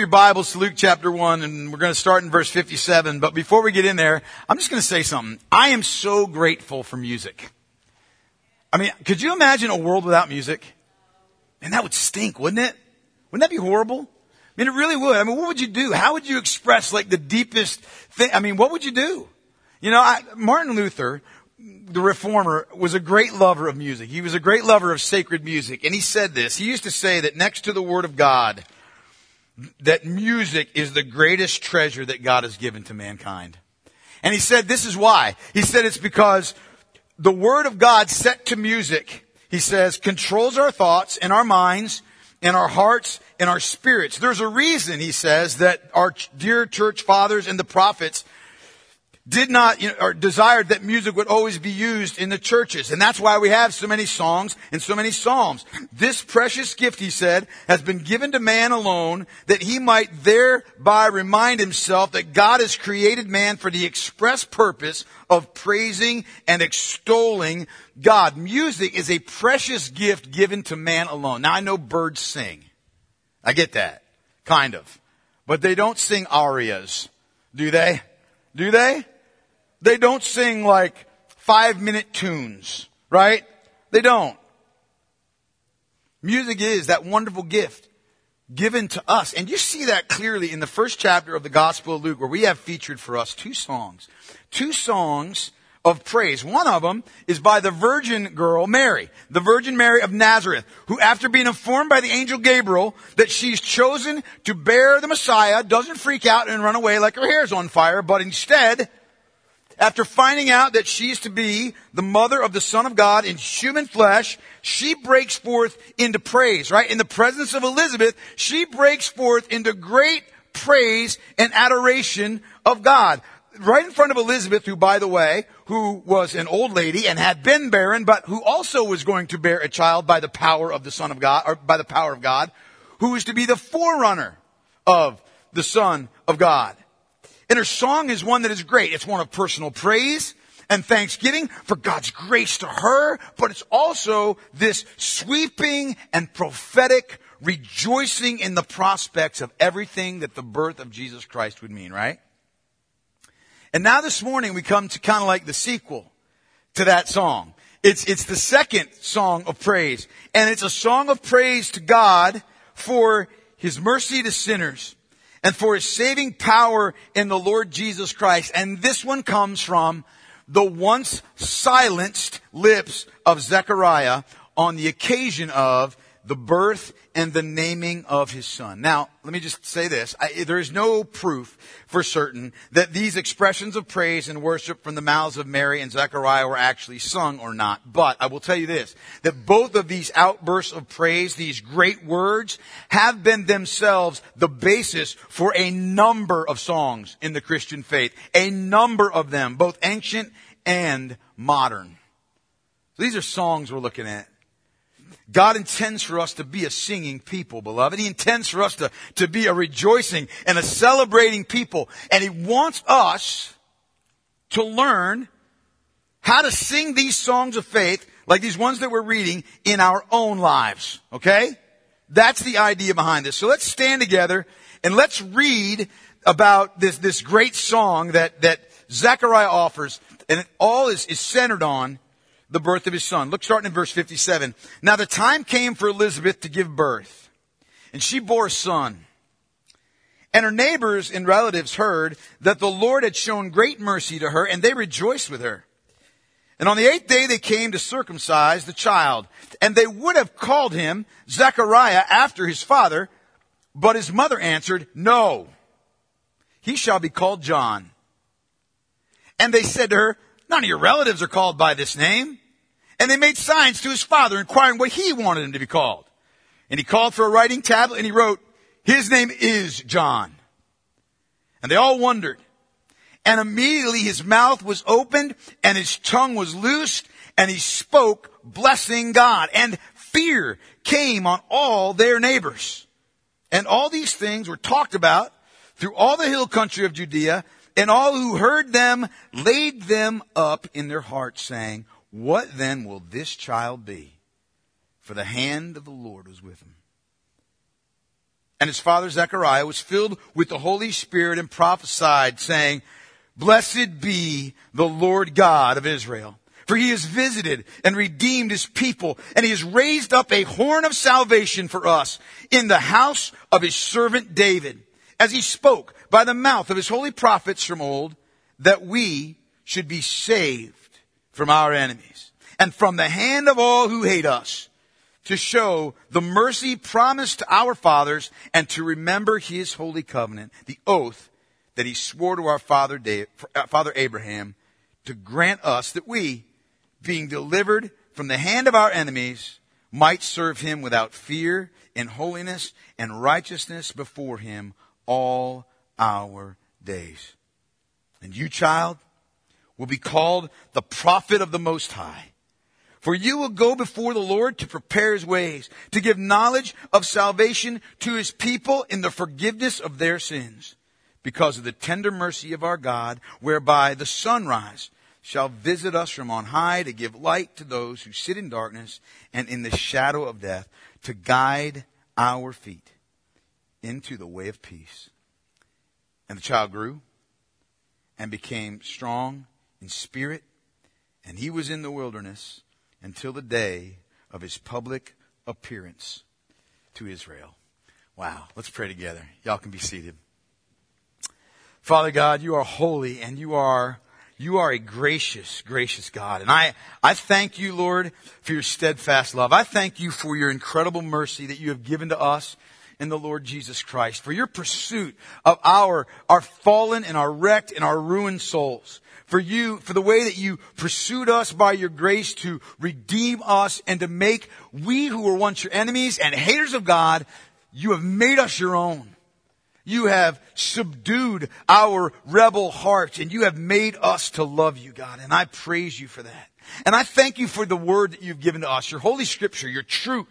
Your Bibles to Luke chapter 1, and we're going to start in verse 57. But before we get in there, I'm just going to say something. I am so grateful for music. I mean, could you imagine a world without music? Man, that would stink, wouldn't it? Wouldn't that be horrible? I mean, it really would. I mean, what would you do? How would you express like the deepest thing? I mean, what would you do? You know, Martin Luther, the reformer, was a great lover of music. He was a great lover of sacred music. And he said this. He used to say that next to the Word of God, that music is the greatest treasure that God has given to mankind. And he said this is why. He said it's because the Word of God set to music, he says, controls our thoughts and our minds and our hearts and our spirits. There's a reason, he says, that our dear church fathers and the prophets did not, or desired that music would always be used in the churches. And that's why we have so many songs and so many psalms. This precious gift, he said, has been given to man alone that he might thereby remind himself that God has created man for the express purpose of praising and extolling God. Music is a precious gift given to man alone. Now I know birds sing. I get that. Kind of. But they don't sing arias. Do they? Do they? They don't sing like 5-minute tunes, right? They don't. Music is that wonderful gift given to us. And you see that clearly in the first chapter of the Gospel of Luke, where we have featured for us two songs of praise. One of them is by the virgin girl, Mary, the Virgin Mary of Nazareth, who after being informed by the angel Gabriel that she's chosen to bear the Messiah, doesn't freak out and run away like her hair's on fire, but instead, after finding out that she's to be the mother of the Son of God in human flesh, she breaks forth into praise, right? In the presence of Elizabeth, she breaks forth into great praise and adoration of God. Right in front of Elizabeth, who, by the way, who was an old lady and had been barren, but who also was going to bear a child by the power of the Son of God, or by the power of God, who is to be the forerunner of the Son of God. And her song is one that is great. It's one of personal praise and thanksgiving for God's grace to her, but it's also this sweeping and prophetic rejoicing in the prospects of everything that the birth of Jesus Christ would mean, right? And now this morning we come to kind of like the sequel to that song. It's the second song of praise. And it's a song of praise to God for His mercy to sinners and for His saving power in the Lord Jesus Christ. And this one comes from the once silenced lips of Zechariah on the occasion of the birth and the naming of his son. Now, let me just say this. There is no proof for certain that these expressions of praise and worship from the mouths of Mary and Zechariah were actually sung or not. But I will tell you this, that both of these outbursts of praise, these great words, have been themselves the basis for a number of songs in the Christian faith. A number of them, both ancient and modern. So these are songs we're looking at. God intends for us to be a singing people, beloved. He intends for us to be a rejoicing and a celebrating people. And He wants us to learn how to sing these songs of faith, like these ones that we're reading, in our own lives. Okay? That's the idea behind this. So let's stand together and let's read about this great song that Zechariah offers. And it all is centered on the birth of his son. Look, starting in verse 57. Now the time came for Elizabeth to give birth, and she bore a son. And her neighbors and relatives heard that the Lord had shown great mercy to her, and they rejoiced with her. And on the 8th day they came to circumcise the child, and they would have called him Zechariah after his father, but his mother answered, "No, he shall be called John." And they said to her, "None of your relatives are called by this name." And they made signs to his father, inquiring what he wanted him to be called. And he called for a writing tablet, and he wrote, "His name is John." And they all wondered. And immediately his mouth was opened, and his tongue was loosed, and he spoke, blessing God. And fear came on all their neighbors. And all these things were talked about through all the hill country of Judea, and all who heard them laid them up in their hearts, saying, "What then will this child be? For the hand of the Lord was with him." and his father Zechariah was filled with the Holy Spirit and prophesied, saying, Blessed be the Lord God of Israel, for he has visited and redeemed his people, and he has raised up a horn of salvation for us in the house of his servant David, as he spoke by the mouth of his holy prophets from old, that we should be saved from our enemies and from the hand of all who hate us, to show the mercy promised to our fathers and to remember his holy covenant, the oath that he swore to our father Abraham, to grant us that we, being delivered from the hand of our enemies, might serve him without fear in holiness and righteousness before him all our days. And you, child, will be called the prophet of the Most High. For you will go before the Lord to prepare his ways, to give knowledge of salvation to his people in the forgiveness of their sins, because of the tender mercy of our God, whereby the sunrise shall visit us from on high, to give light to those who sit in darkness and in the shadow of death, to guide our feet into the way of peace. And the child grew and became strong in spirit, and he was in the wilderness until the day of his public appearance to Israel. Wow. Let's pray together. Y'all can be seated. Father God, you are holy, and you are a gracious, gracious God. And I thank you, Lord, for your steadfast love. I thank you for your incredible mercy that you have given to us in the Lord Jesus Christ, for your pursuit of our fallen and our wrecked and our ruined souls. For the way that you pursued us by your grace to redeem us and to make we who were once your enemies and haters of God, you have made us your own. You have subdued our rebel hearts, and you have made us to love you, God. And I praise you for that. And I thank you for the word that you've given to us, your Holy Scripture, your truth.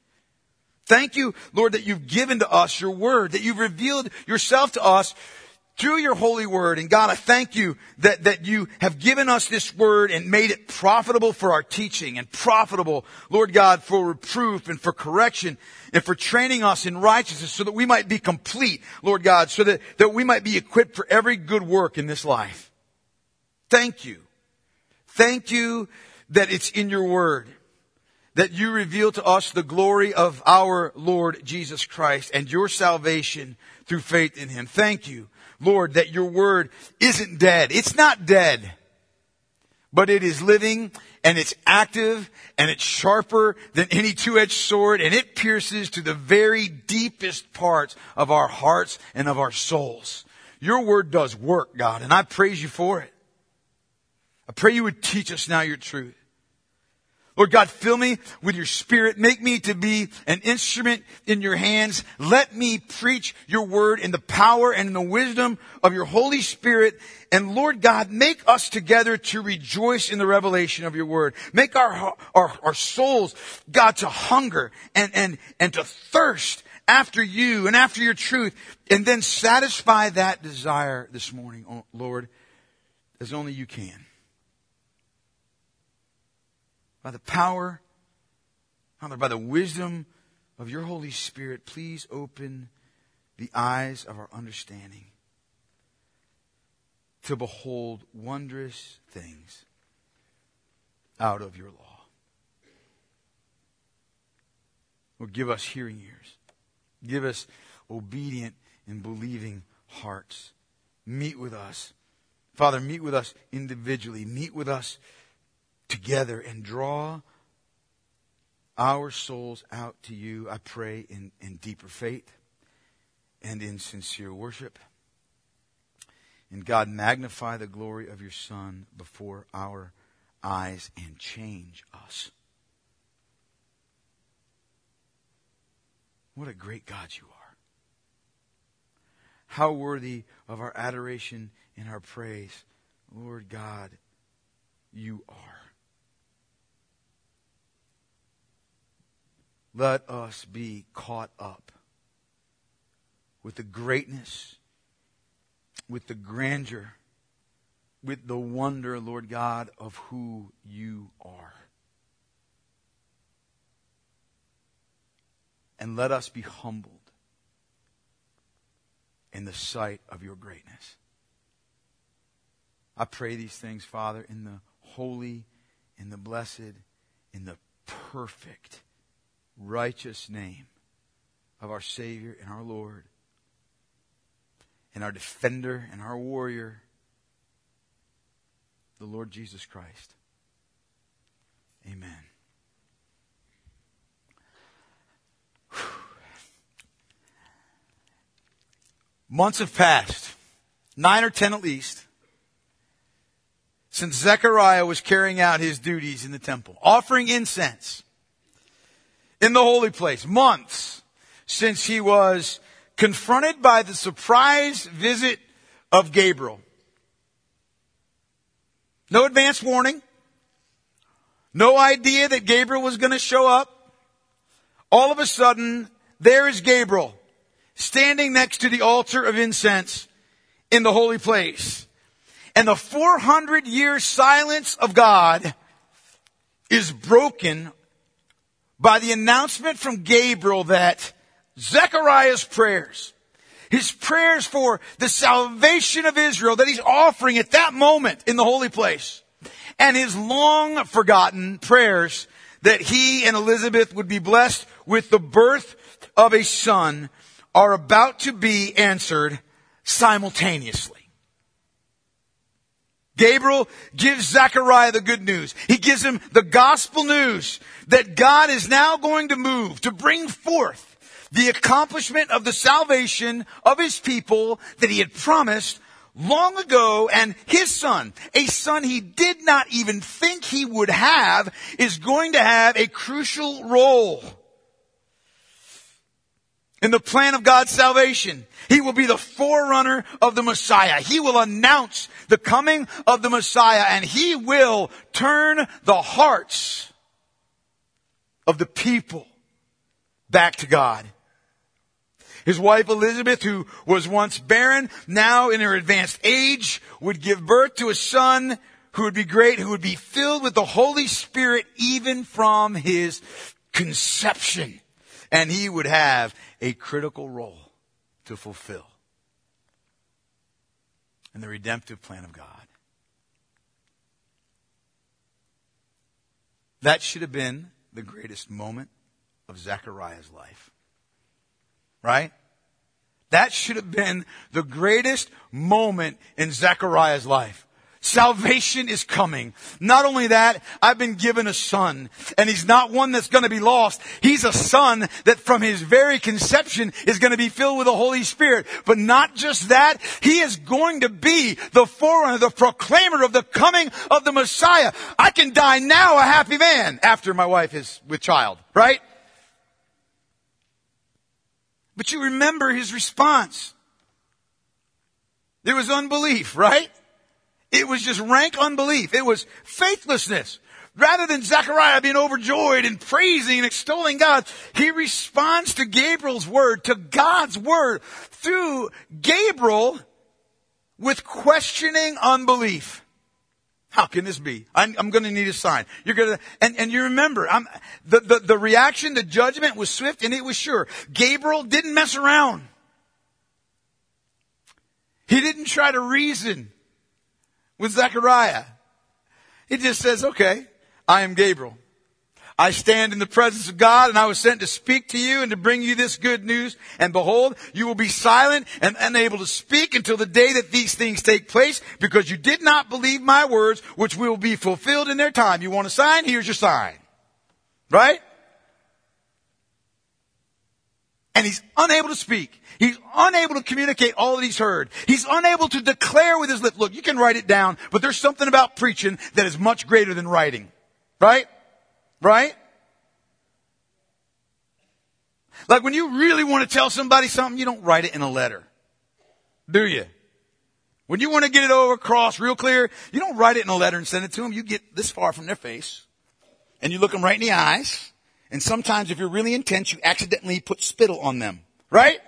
Thank you, Lord, that you've given to us your word, that you've revealed yourself to us through your holy word. And God, I thank you that you have given us this word and made it profitable for our teaching, and profitable, Lord God, for reproof and for correction and for training us in righteousness, so that we might be complete, Lord God, so that we might be equipped for every good work in this life. Thank you. Thank you that it's in your word, that you reveal to us the glory of our Lord Jesus Christ and your salvation through faith in him. Thank you, Lord, that your word isn't dead. It's not dead, but it is living, and it's active, and it's sharper than any two-edged sword, and it pierces to the very deepest parts of our hearts and of our souls. Your word does work, God, and I praise you for it. I pray you would teach us now your truth. Lord God, fill me with your Spirit. Make me to be an instrument in your hands. Let me preach your word in the power and in the wisdom of your Holy Spirit. And Lord God, make us together to rejoice in the revelation of your word. Make our souls, God, to hunger and to thirst after you and after your truth. And then satisfy that desire this morning, oh Lord, as only you can. By the power, Father, by the wisdom of your Holy Spirit, please open the eyes of our understanding to behold wondrous things out of your law. Lord, give us hearing ears. Give us obedient and believing hearts. Meet with us. Father, meet with us individually. Meet with us together and draw our souls out to you, I pray, in deeper faith and in sincere worship. And God, magnify the glory of your Son before our eyes and change us. What a great God you are. How worthy of our adoration and our praise, Lord God, you are. Let us be caught up with the greatness, with the grandeur, with the wonder, Lord God, of who you are. And let us be humbled in the sight of your greatness. I pray these things, Father, in the holy, in the blessed, in the perfect, righteous name of our Savior and our Lord, and our defender and our warrior, the Lord Jesus Christ. Amen. Whew. Months have passed, 9 or 10 at least, since Zechariah was carrying out his duties in the temple, offering incense in the holy place. Months since he was confronted by the surprise visit of Gabriel. No advance warning. No idea that Gabriel was going to show up. All of a sudden, there is Gabriel standing next to the altar of incense in the holy place. And the 400-year silence of God is broken by the announcement from Gabriel that Zechariah's prayers, his prayers for the salvation of Israel that he's offering at that moment in the holy place, and his long forgotten prayers that he and Elizabeth would be blessed with the birth of a son, are about to be answered simultaneously. Gabriel gives Zechariah the good news. He gives him the gospel news that God is now going to move to bring forth the accomplishment of the salvation of his people that he had promised long ago, and his son, a son he did not even think he would have, is going to have a crucial role in the plan of God's salvation. He will be the forerunner of the Messiah. He will announce the coming of the Messiah, and he will turn the hearts of the people back to God. His wife Elizabeth, who was once barren, now in her advanced age, would give birth to a son who would be great, who would be filled with the Holy Spirit even from his conception. And he would have a critical role to fulfill in the redemptive plan of God. That should have been the greatest moment of Zechariah's life. Right? That should have been the greatest moment in Zechariah's life. Salvation is coming. Not only that, I've been given a son, and he's not one that's going to be lost. He's a son that from his very conception is going to be filled with the Holy Spirit. But not just that, he is going to be the forerunner, the proclaimer of the coming of the Messiah. I can die now a happy man after my wife is with child, right? But you remember his response. There was unbelief, right? It was just rank unbelief. It was faithlessness. Rather than Zechariah being overjoyed and praising and extolling God, he responds to Gabriel's word, to God's word, through Gabriel with questioning unbelief. How can this be? I'm going to need a sign. You're going to, and you remember, the reaction, the judgment was swift and it was sure. Gabriel didn't mess around. He didn't try to reason with Zechariah. He just says, okay, I am Gabriel. I stand in the presence of God, and I was sent to speak to you and to bring you this good news. And behold, you will be silent and unable to speak until the day that these things take place, because you did not believe my words, which will be fulfilled in their time. You want a sign? Here's your sign. Right? And he's unable to speak. He's unable to communicate all that he's heard. He's unable to declare with his lips. Look, you can write it down, but there's something about preaching that is much greater than writing. Right? Right? Like when you really want to tell somebody something, you don't write it in a letter. Do you? When you want to get it over across real clear, you don't write it in a letter and send it to them. You get this far from their face and you look them right in the eyes. And sometimes if you're really intense, you accidentally put spittle on them. Right?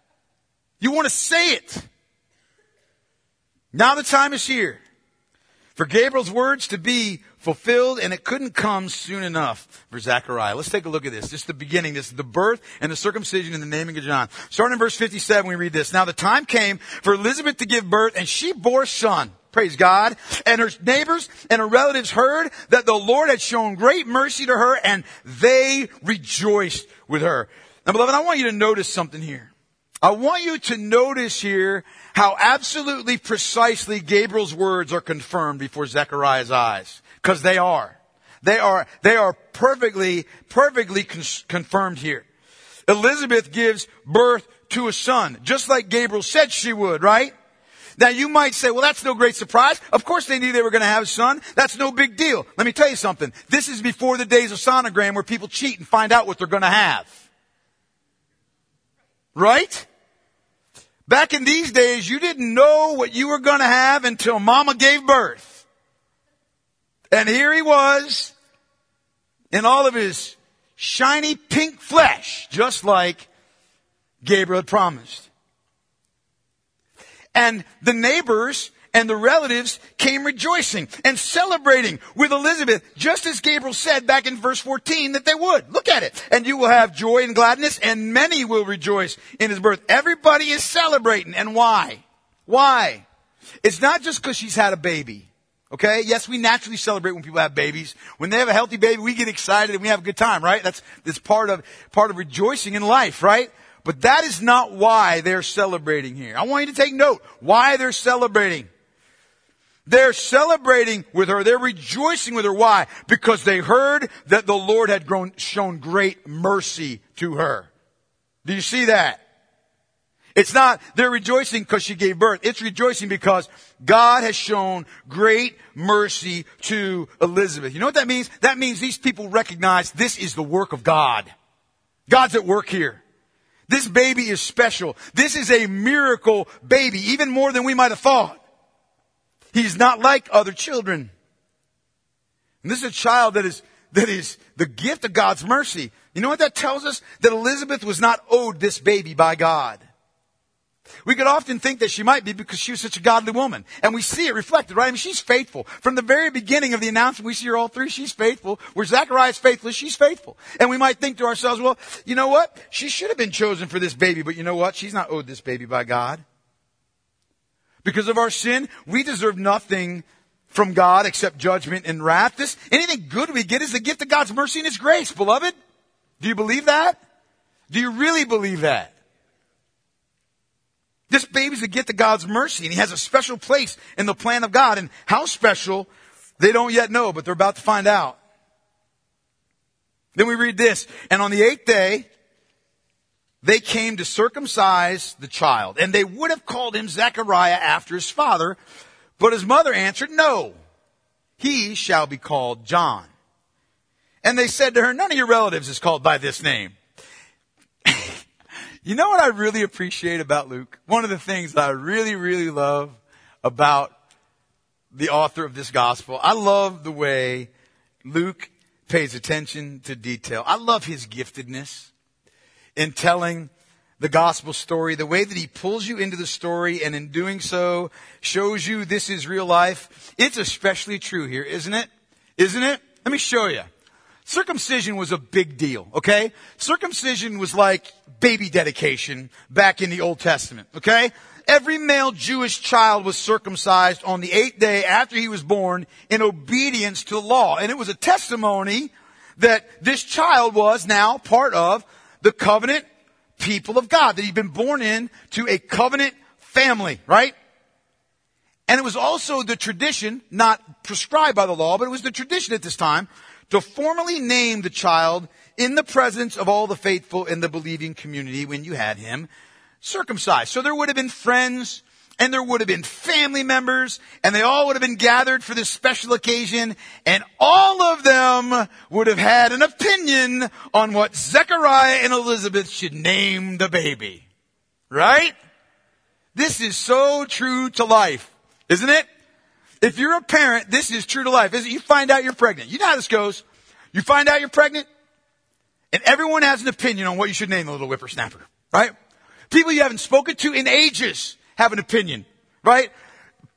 You want to say it. Now the time is here for Gabriel's words to be fulfilled, and it couldn't come soon enough for Zechariah. Let's take a look at this. This is the beginning. This is the birth and the circumcision and the naming of John. Starting in verse 57, we read this. Now the time came for Elizabeth to give birth, and she bore a son. Praise God. And her neighbors and her relatives heard that the Lord had shown great mercy to her, and they rejoiced with her. Now, beloved, I want you to notice something here. I want you to notice here how absolutely precisely Gabriel's words are confirmed before Zechariah's eyes. Because they are. They are perfectly confirmed here. Elizabeth gives birth to a son, just like Gabriel said she would, right? Now you might say, well, that's no great surprise. Of course they knew they were going to have a son. That's no big deal. Let me tell you something. This is before the days of sonogram where people cheat and find out what they're going to have. Right? Back in these days, you didn't know what you were going to have until mama gave birth. And here he was in all of his shiny pink flesh, just like Gabriel had promised. And the neighbors and the relatives came rejoicing and celebrating with Elizabeth, just as Gabriel said back in verse 14 that they would. Look at it. And you will have joy and gladness, and many will rejoice in his birth. Everybody is celebrating. And why? Why? It's not just because she's had a baby. Okay? Yes, we naturally celebrate when people have babies. When they have a healthy baby, we get excited and we have a good time, right? That's part of rejoicing in life, right? But that is not why they're celebrating here. I want you to take note why they're celebrating. They're celebrating with her. They're rejoicing with her. Why? Because they heard that the Lord had shown great mercy to her. Do you see that? It's not they're rejoicing because she gave birth. It's rejoicing because God has shown great mercy to Elizabeth. You know what that means? That means these people recognize this is the work of God. God's at work here. This baby is special. This is a miracle baby, even more than we might have thought. He's not like other children. And this is a child that is the gift of God's mercy. You know what that tells us? That Elizabeth was not owed this baby by God. We could often think that she might be because she was such a godly woman. And we see it reflected, right? I mean, she's faithful. From the very beginning of the announcement, we see her all through. She's faithful. Where Zechariah's faithless, she's faithful. And we might think to ourselves, well, you know what? She should have been chosen for this baby. But you know what? She's not owed this baby by God. Because of our sin, we deserve nothing from God except judgment and wrath. Anything good we get is the gift of God's mercy and His grace, beloved. Do you believe that? Do you really believe that? This baby's the gift of God's mercy, and He has a special place in the plan of God. And how special, they don't yet know, but they're about to find out. Then we read this, and on the 8th day, they came to circumcise the child, and they would have called him Zechariah after his father, but his mother answered, no, he shall be called John. And they said to her, none of your relatives is called by this name. You know what I really appreciate about Luke? One of the things that I really, really love about the author of this gospel, I love the way Luke pays attention to detail. I love his giftedness in telling the gospel story, the way that he pulls you into the story and in doing so shows you this is real life. It's especially true here, isn't it? Isn't it? Let me show you. Circumcision was a big deal, okay? Circumcision was like baby dedication back in the Old Testament, okay? Every male Jewish child was circumcised on the 8th day after he was born in obedience to the law. And it was a testimony that this child was now part of the covenant people of God, that he'd been born into a covenant family, right? And it was also the tradition, not prescribed by the law, but it was the tradition at this time to formally name the child in the presence of all the faithful in the believing community when you had him circumcised. So there would have been friends and there would have been family members and they all would have been gathered for this special occasion and all of them would have had an opinion on what Zechariah and Elizabeth should name the baby. Right? This is so true to life, isn't it? If you're a parent, this is true to life. You find out you're pregnant. You know how this goes. You find out you're pregnant, and everyone has an opinion on what you should name the little whippersnapper, right? People you haven't spoken to in ages have an opinion, right?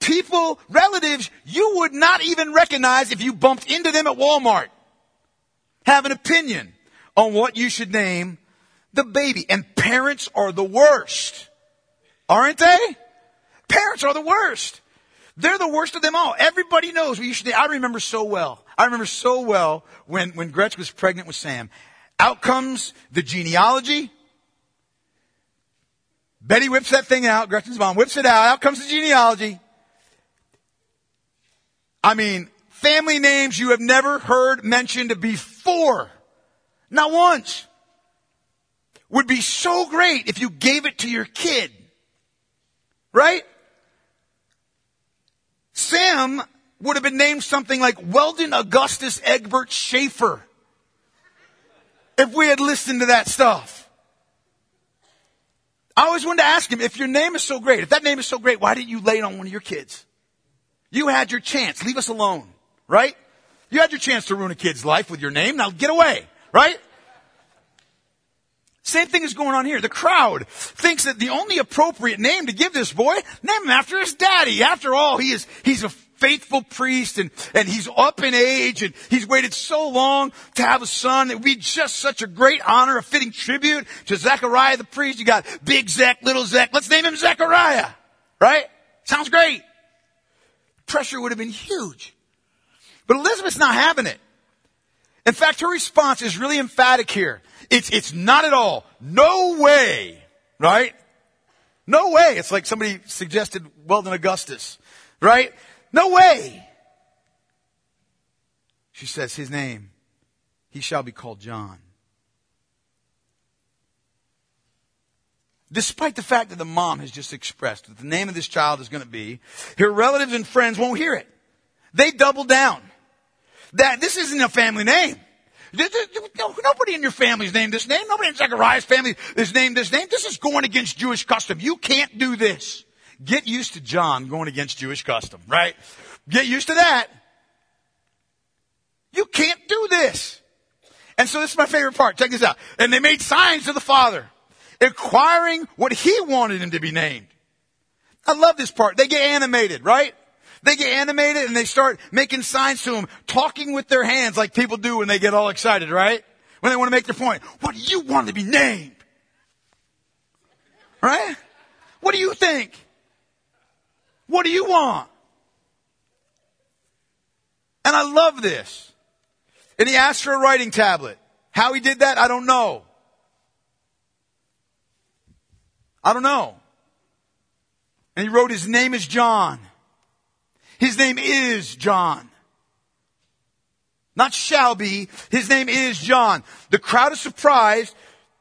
people, relatives you would not even recognize if you bumped into them at Walmart have an opinion on what you should name the baby. And parents are the worst. Aren't they? Parents are the worst. They're the worst of them all. Everybody knows what you should name. I remember so well when Gretchen was pregnant with Sam. Out comes the genealogy. Betty whips that thing out. Gretchen's mom whips it out. Out comes the genealogy. I mean, family names you have never heard mentioned before. Not once. Would be so great if you gave it to your kid. Right? Sam would have been named something like Weldon Augustus Egbert Schaefer. If we had listened to that stuff. I always wanted to ask him, if your name is so great, if that name is so great, why didn't you lay it on one of your kids? You had your chance. Leave us alone. Right? You had your chance to ruin a kid's life with your name. Now get away. Right? Same thing is going on here. The crowd thinks that the only appropriate name to give this boy, name him after his daddy. After all, he's a faithful priest and he's up in age and he's waited so long to have a son. It would be just such a great honor, a fitting tribute to Zechariah the priest. You got big Zech, little Zech. Let's name him Zechariah. Right? Sounds great. Pressure would have been huge. But Elizabeth's not having it. In fact, her response is really emphatic here. It's not at all. No way. Right? No way. It's like somebody suggested Weldon Augustus. Right? No way. She says, his name, he shall be called John. Despite the fact that the mom has just expressed that the name of this child is going to be, her relatives and friends won't hear it. They double down. That this isn't a family name. Nobody in your family's named this name. Nobody in Zechariah's family is named this name. This is going against Jewish custom. You can't do this. Get used to John going against Jewish custom, right? Get used to that. You can't do this. And so this is my favorite part. Check this out. And they made signs to the father, inquiring what he wanted him to be named. I love this part. They get animated, right? They get animated and they start making signs to him, talking with their hands like people do when they get all excited, right? When they want to make their point. What do you want to be named? Right? What do you think? What do you want? And I love this. And he asked for a writing tablet. How he did that, I don't know. I don't know. And he wrote, his name is John. His name is John. Not shall be. His name is John. The crowd is surprised.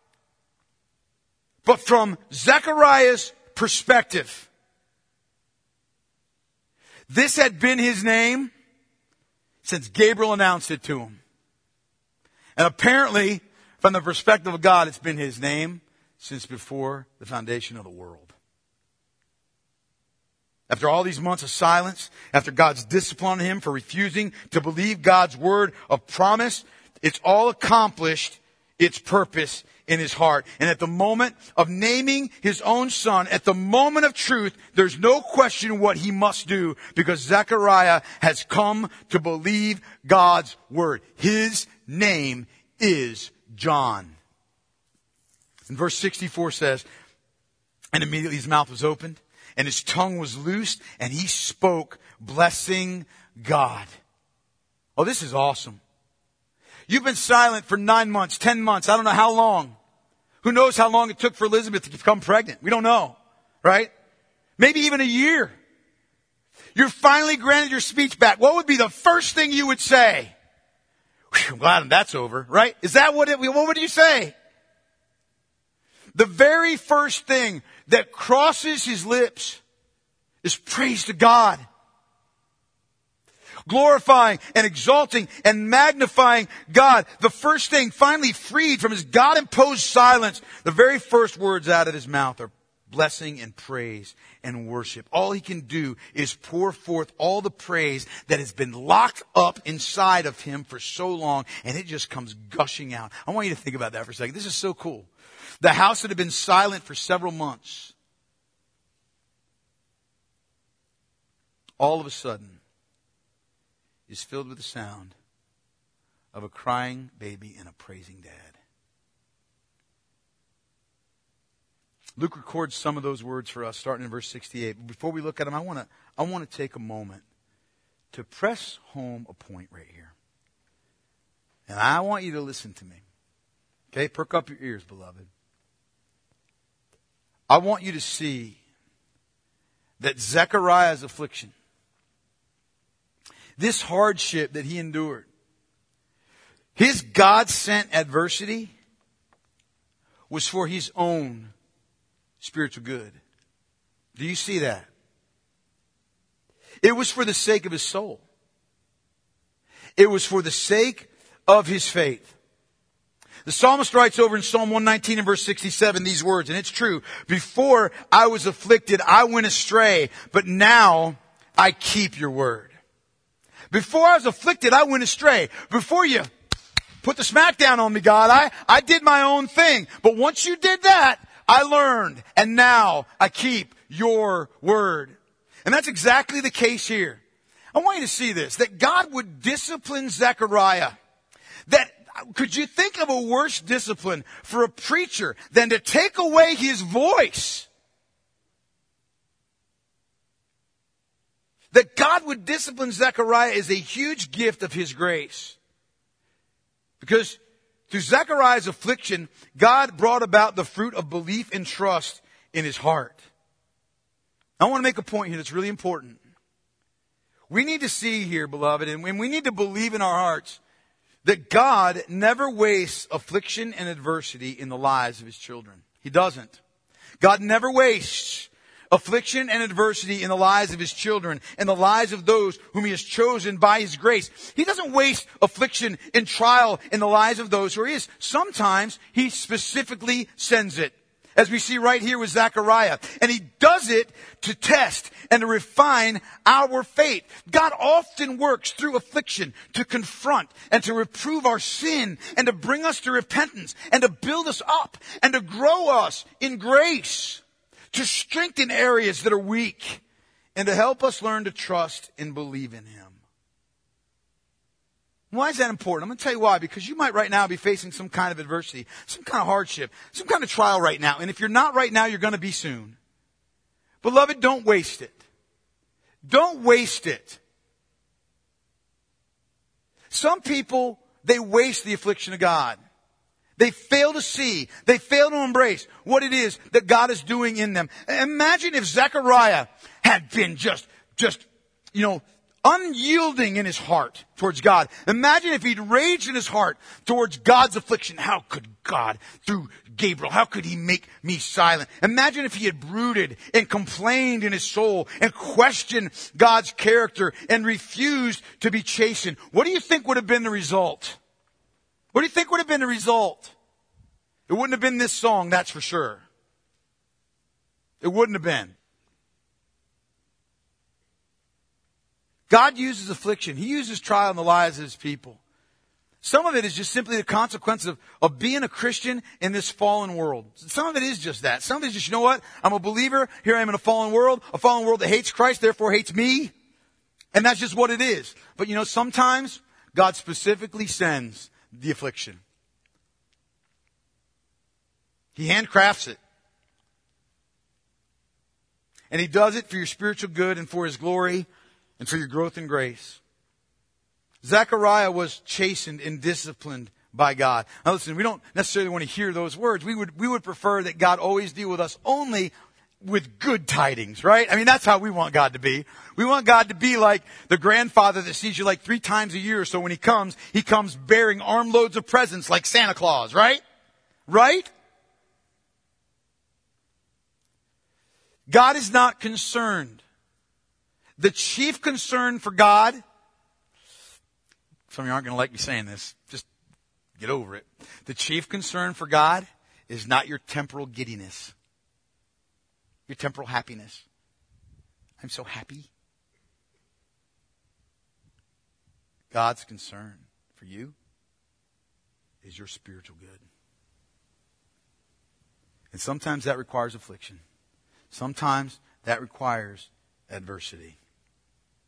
But from Zechariah's perspective, this had been his name since Gabriel announced it to him. And apparently, from the perspective of God, it's been his name since before the foundation of the world. After all these months of silence, after God's discipline on him for refusing to believe God's word of promise, it's all accomplished its purpose in his heart. And at the moment of naming his own son, at the moment of truth, there's no question what he must do because Zechariah has come to believe God's word. His name is John. And verse 64 says, and immediately his mouth was opened and his tongue was loosed and he spoke, blessing God. Oh, this is awesome. You've been silent for 9 months, 10 months. I don't know how long. Who knows how long it took for Elizabeth to become pregnant? We don't know, right? Maybe even a year. You're finally granted your speech back. What would be the first thing you would say? Whew, I'm glad that's over, right? Is that what would you say? The very first thing that crosses his lips is praise to God. Glorifying and exalting and magnifying God. The first thing, finally freed from his God-imposed silence, the very first words out of his mouth are blessing and praise and worship. All he can do is pour forth all the praise that has been locked up inside of him for so long, and it just comes gushing out. I want you to think about that for a second. This is so cool. The house that had been silent for several months all of a sudden is filled with the sound of a crying baby and a praising dad. Luke records some of those words for us, starting in verse 68. But before we look at them, I want to take a moment to press home a point right here. And I want you to listen to me. Okay, perk up your ears, beloved. I want you to see that Zechariah's affliction, this hardship that he endured, his God-sent adversity was for his own spiritual good. Do you see that? It was for the sake of his soul. It was for the sake of his faith. The psalmist writes over in Psalm 119 and verse 67 these words, and it's true. Before I was afflicted, I went astray, but now I keep your word. Before I was afflicted, I went astray. Before you put the smack down on me, God, I did my own thing. But once you did that, I learned, and now I keep your word. And that's exactly the case here. I want you to see this, that God would discipline Zechariah. Could you think of a worse discipline for a preacher than to take away his voice? That God would discipline Zechariah is a huge gift of his grace. Because through Zechariah's affliction, God brought about the fruit of belief and trust in his heart. I want to make a point here that's really important. We need to see here, beloved, and we need to believe in our hearts that God never wastes affliction and adversity in the lives of his children. He doesn't. God never wastes affliction and adversity in the lives of his children and the lives of those whom he has chosen by his grace. He doesn't waste affliction and trial in the lives of those who he is. Sometimes he specifically sends it, as we see right here with Zechariah. And he does it to test and to refine our faith. God often works through affliction to confront and to reprove our sin and to bring us to repentance and to build us up and to grow us in grace, to strengthen areas that are weak and to help us learn to trust and believe in him. Why is that important? I'm going to tell you why. Because you might right now be facing some kind of adversity, some kind of hardship, some kind of trial right now. And if you're not right now, you're going to be soon. Beloved, don't waste it. Don't waste it. Some people, they waste the affliction of God. They fail to see, they fail to embrace what it is that God is doing in them. Imagine if Zechariah had been just, unyielding in his heart towards God. Imagine if he'd raged in his heart towards God's affliction. How could God, through Gabriel, how could he make me silent? Imagine if he had brooded and complained in his soul and questioned God's character and refused to be chastened. What do you think would have been the result? What do you think would have been the result? It wouldn't have been this song, that's for sure. It wouldn't have been. God uses affliction. He uses trial in the lives of his people. Some of it is just simply the consequence of being a Christian in this fallen world. Some of it is just that. Some of it is just, you know what? I'm a believer. Here I am in a fallen world that hates Christ, therefore hates me. And that's just what it is. But sometimes God specifically sends the affliction. He handcrafts it. And he does it for your spiritual good and for his glory and for your growth in grace. Zechariah was chastened and disciplined by God. Now listen, we don't necessarily want to hear those words. We would prefer that God always deal with us only with good tidings, right? I mean, that's how we want God to be. We want God to be like the grandfather that sees you like 3 times a year. So when he comes bearing armloads of presents like Santa Claus, right? Right? God is not concerned. The chief concern for God, some of you aren't going to like me saying this, just get over it. The chief concern for God is not your temporal giddiness, your temporal happiness. I'm so happy. God's concern for you is your spiritual good. And sometimes that requires affliction. Sometimes that requires adversity.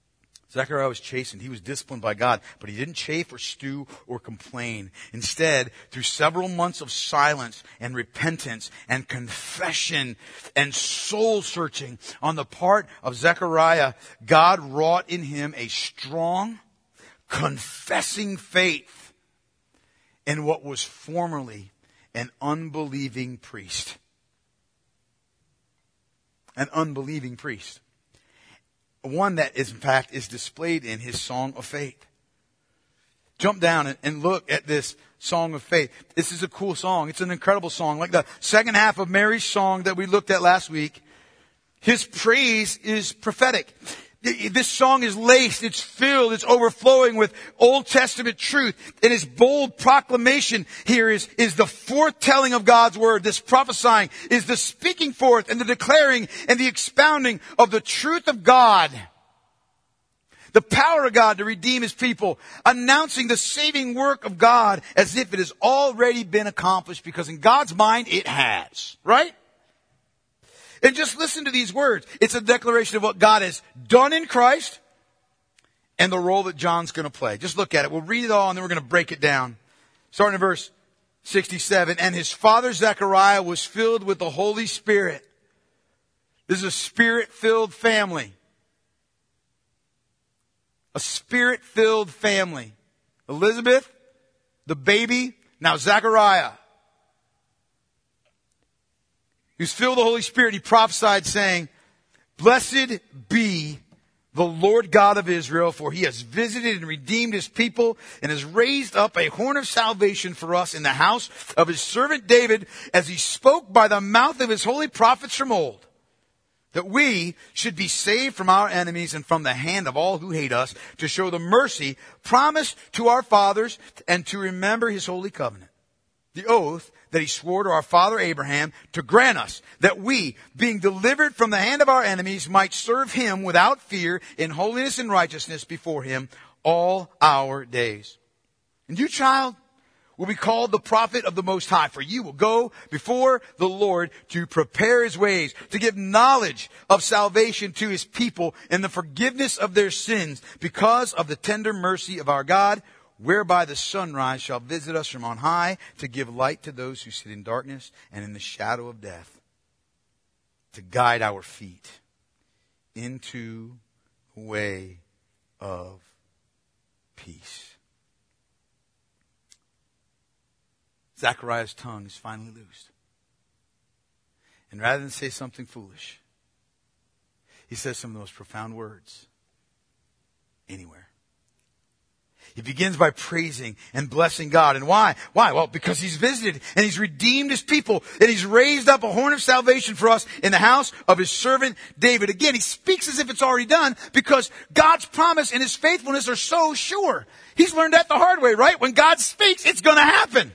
Zechariah was chastened. He was disciplined by God, but he didn't chafe or stew or complain. Instead, through several months of silence and repentance and confession and soul searching on the part of Zechariah, God wrought in him a strong, confessing faith in what was formerly an unbelieving priest. An unbelieving priest. One that is, in fact, is displayed in his song of faith. Jump down and look at this song of faith. This is a cool song. It's an incredible song. Like the second half of Mary's song that we looked at last week, his praise is prophetic. This song is laced, it's filled, it's overflowing with Old Testament truth. And his bold proclamation here is the foretelling of God's word. This prophesying is the speaking forth and the declaring and the expounding of the truth of God. The power of God to redeem his people, announcing the saving work of God as if it has already been accomplished, because in God's mind it has, right? And just listen to these words. It's a declaration of what God has done in Christ and the role that John's going to play. Just look at it. We'll read it all and then we're going to break it down. Starting in verse 67. And his father Zechariah was filled with the Holy Spirit. This is a spirit-filled family. A spirit-filled family. Elizabeth, the baby, now Zechariah. He was filled with the Holy Spirit. He prophesied saying, "Blessed be the Lord God of Israel, for he has visited and redeemed his people and has raised up a horn of salvation for us in the house of his servant David, as he spoke by the mouth of his holy prophets from old, that we should be saved from our enemies and from the hand of all who hate us, to show the mercy promised to our fathers and to remember his holy covenant, the oath that he swore to our father Abraham, to grant us that we, being delivered from the hand of our enemies, might serve him without fear in holiness and righteousness before him all our days. And you, child, will be called the prophet of the Most High, for you will go before the Lord to prepare his ways, to give knowledge of salvation to his people and the forgiveness of their sins, because of the tender mercy of our God, whereby the sunrise shall visit us from on high, to give light to those who sit in darkness and in the shadow of death, to guide our feet into a way of peace." Zechariah's tongue is finally loosed. And rather than say something foolish, he says some of the most profound words anywhere. He begins by praising and blessing God. And why? Why? Well, because he's visited and he's redeemed his people and he's raised up a horn of salvation for us in the house of his servant David. Again, he speaks as if it's already done, because God's promise and his faithfulness are so sure. He's learned that the hard way, right? When God speaks, it's going to happen.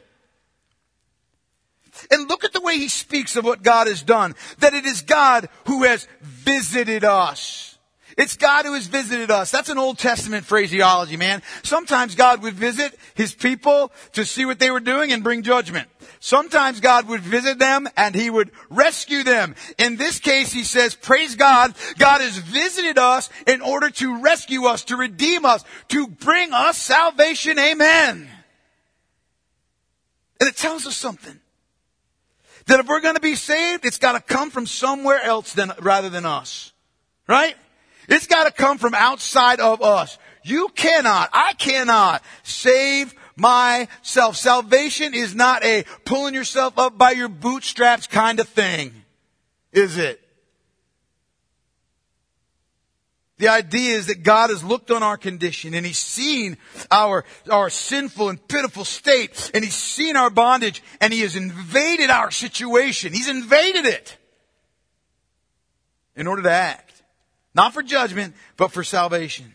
And look at the way he speaks of what God has done. That it is God who has visited us. It's God who has visited us. That's an Old Testament phraseology, man. Sometimes God would visit his people to see what they were doing and bring judgment. Sometimes God would visit them and he would rescue them. In this case, he says, praise God, God has visited us in order to rescue us, to redeem us, to bring us salvation. Amen. And it tells us something. That if we're going to be saved, it's got to come from somewhere else rather than us. Right? It's got to come from outside of us. I cannot save myself. Salvation is not a pulling yourself up by your bootstraps kind of thing, is it? The idea is that God has looked on our condition and he's seen our sinful and pitiful state, and he's seen our bondage, and he has invaded our situation. He's invaded it in order to act. Not for judgment, but for salvation.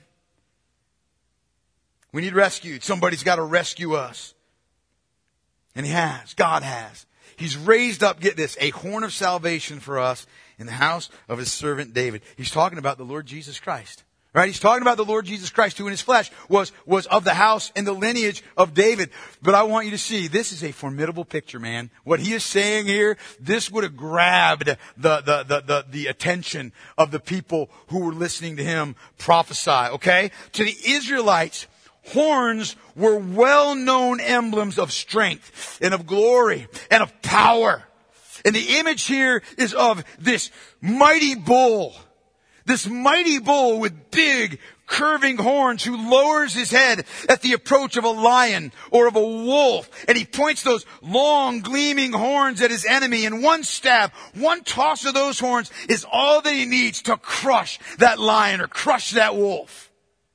We need rescued. Somebody's got to rescue us. And he has. God has. He's raised up, get this, a horn of salvation for us in the house of his servant David. He's talking about the Lord Jesus Christ, Right? He's talking about the Lord Jesus Christ, who in his flesh was of the house and the lineage of David. But I want you to see, this is a formidable picture, man. What he is saying here, this would have grabbed the attention of the people who were listening to him prophesy, okay? To the Israelites, horns were well-known emblems of strength and of glory and of power. And the image here is of this mighty bull. This mighty bull with big, curving horns who lowers his head at the approach of a lion or of a wolf. And he points those long, gleaming horns at his enemy. And one stab, one toss of those horns is all that he needs to crush that lion or crush that wolf.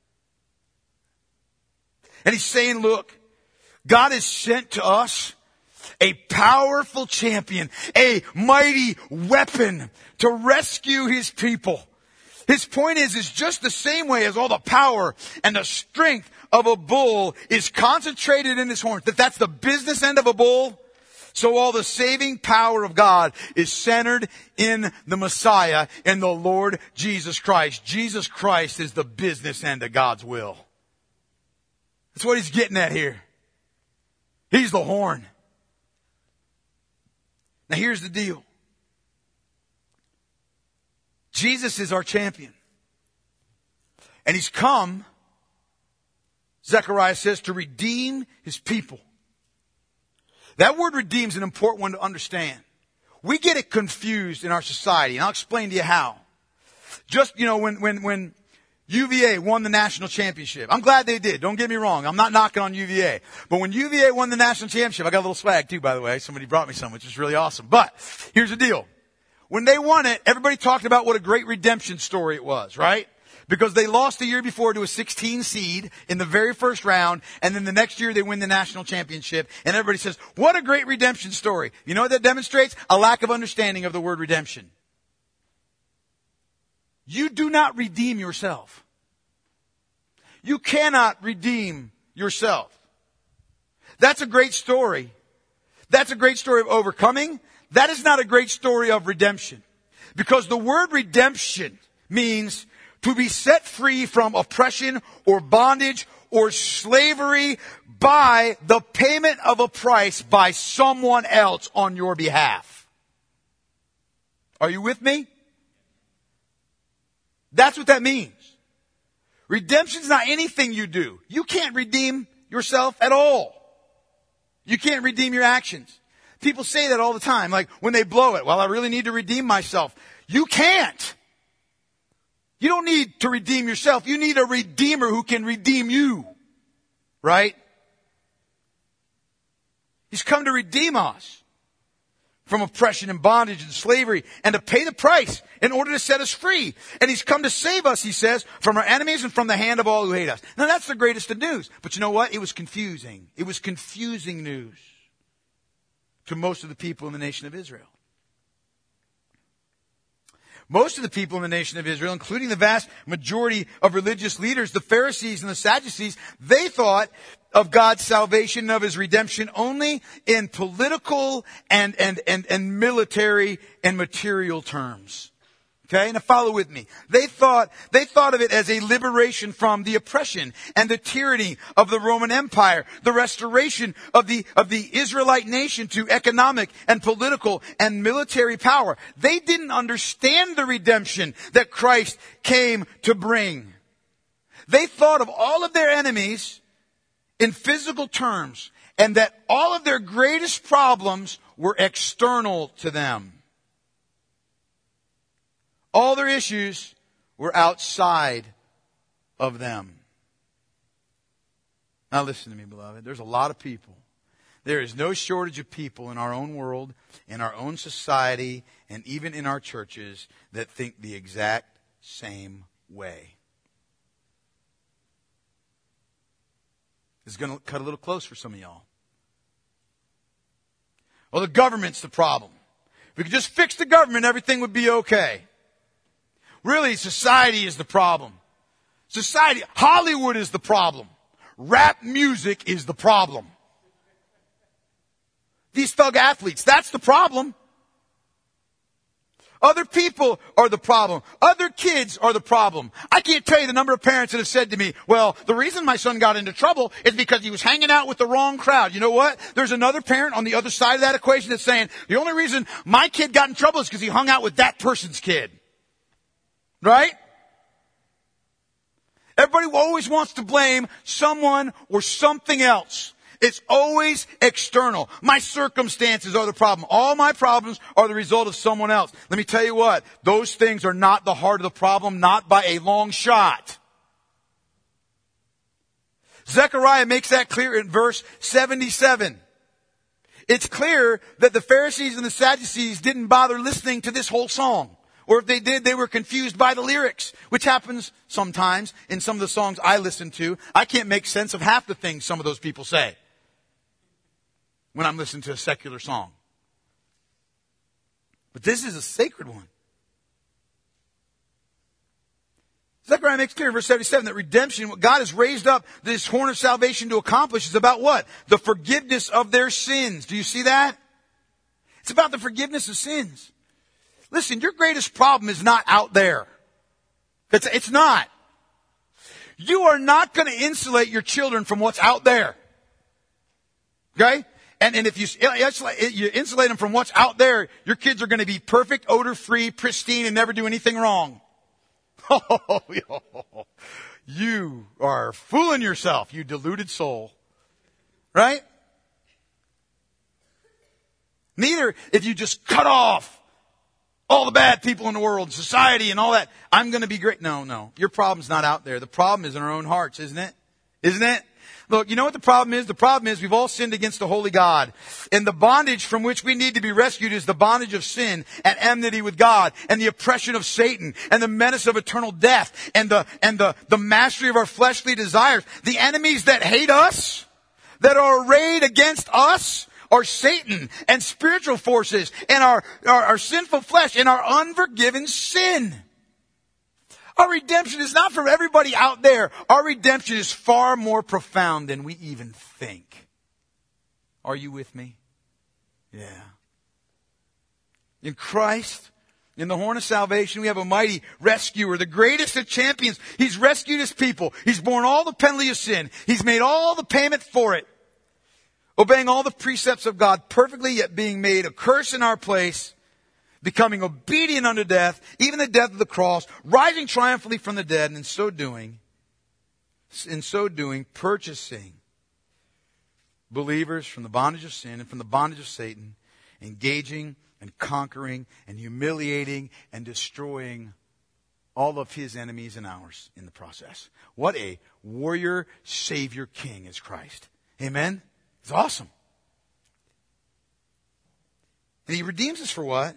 And he's saying, look, God has sent to us a powerful champion, a mighty weapon to rescue his people. His point is just the same way as all the power and the strength of a bull is concentrated in his horns, that's the business end of a bull, so all the saving power of God is centered in the Messiah, in the Lord Jesus Christ. Jesus Christ is the business end of God's will. That's what he's getting at here. He's the horn. Now here's the deal. Jesus is our champion. And he's come, Zechariah says, to redeem his people. That word redeem is an important one to understand. We get it confused in our society, and I'll explain to you how. Just, when UVA won the national championship. I'm glad they did. Don't get me wrong. I'm not knocking on UVA. But when UVA won the national championship, I got a little swag too, by the way. Somebody brought me some, which is really awesome. But here's the deal. When they won it, everybody talked about what a great redemption story it was, right? Because they lost the year before to a 16 seed in the very first round, and then the next year they win the national championship, and everybody says, what a great redemption story. You know what that demonstrates? A lack of understanding of the word redemption. You do not redeem yourself. You cannot redeem yourself. That's a great story. That's a great story of overcoming. That is not a great story of redemption. Because the word redemption means to be set free from oppression or bondage or slavery by the payment of a price by someone else on your behalf. Are you with me? That's what that means. Redemption is not anything you do. You can't redeem yourself at all. You can't redeem your actions. People say that all the time, like when they blow it. Well, I really need to redeem myself. You can't. You don't need to redeem yourself. You need a redeemer who can redeem you. Right? He's come to redeem us from oppression and bondage and slavery and to pay the price in order to set us free. And he's come to save us, he says, from our enemies and from the hand of all who hate us. Now that's the greatest of news. But you know what? It was confusing. It was confusing news to most of the people in the nation of Israel. Most of the people in the nation of Israel, including the vast majority of religious leaders, the Pharisees and the Sadducees, they thought of God's salvation and of his redemption only in political and military and material terms. Okay, now follow with me. They thought of it as a liberation from the oppression and the tyranny of the Roman Empire, the restoration of the Israelite nation to economic and political and military power. They didn't understand the redemption that Christ came to bring. They thought of all of their enemies in physical terms, and that all of their greatest problems were external to them. All their issues were outside of them. Now listen to me, beloved. There's a lot of people. There is no shortage of people in our own world, in our own society, and even in our churches that think the exact same way. This is going to cut a little close for some of y'all. Well, the government's the problem. If we could just fix the government, everything would be okay. Really, society is the problem. Society, Hollywood is the problem. Rap music is the problem. These thug athletes, that's the problem. Other people are the problem. Other kids are the problem. I can't tell you the number of parents that have said to me, well, the reason my son got into trouble is because he was hanging out with the wrong crowd. You know what? There's another parent on the other side of that equation that's saying, the only reason my kid got in trouble is because he hung out with that person's kid. Right? Everybody always wants to blame someone or something else. It's always external. My circumstances are the problem. All my problems are the result of someone else. Let me tell you what, those things are not the heart of the problem, not by a long shot. Zechariah makes that clear in verse 77. It's clear that the Pharisees and the Sadducees didn't bother listening to this whole song. Or if they did, they were confused by the lyrics, which happens sometimes in some of the songs I listen to. I can't make sense of half the things some of those people say when I'm listening to a secular song. But this is a sacred one. Zechariah makes clear in verse 77 that redemption, what God has raised up this horn of salvation to accomplish, is about what? The forgiveness of their sins. Do you see that? It's about the forgiveness of sins. Listen, your greatest problem is not out there. It's not. You are not going to insulate your children from what's out there. Okay? And if you insulate them from what's out there, your kids are going to be perfect, odor-free, pristine, and never do anything wrong. You are fooling yourself, you deluded soul. Right? Neither if you just cut off all the bad people in the world, society and all that, I'm going to be great. No. Your problem's not out there. The problem is in our own hearts, isn't it? Isn't it? Look, you know what the problem is? The problem is we've all sinned against the holy God. And the bondage from which we need to be rescued is the bondage of sin and enmity with God and the oppression of Satan and the menace of eternal death and the mastery of our fleshly desires. The enemies that hate us, that are arrayed against us, are Satan and spiritual forces and our sinful flesh and our unforgiven sin. Our redemption is not from everybody out there. Our redemption is far more profound than we even think. Are you with me? Yeah. In Christ, in the horn of salvation, we have a mighty rescuer, the greatest of champions. He's rescued his people. He's borne all the penalty of sin. He's made all the payment for it. Obeying all the precepts of God perfectly, yet being made a curse in our place, becoming obedient unto death, even the death of the cross, rising triumphantly from the dead, and in so doing, purchasing believers from the bondage of sin and from the bondage of Satan, engaging and conquering and humiliating and destroying all of his enemies and ours in the process. What a warrior, Savior, King is Christ. Amen? It's awesome. And he redeems us for what?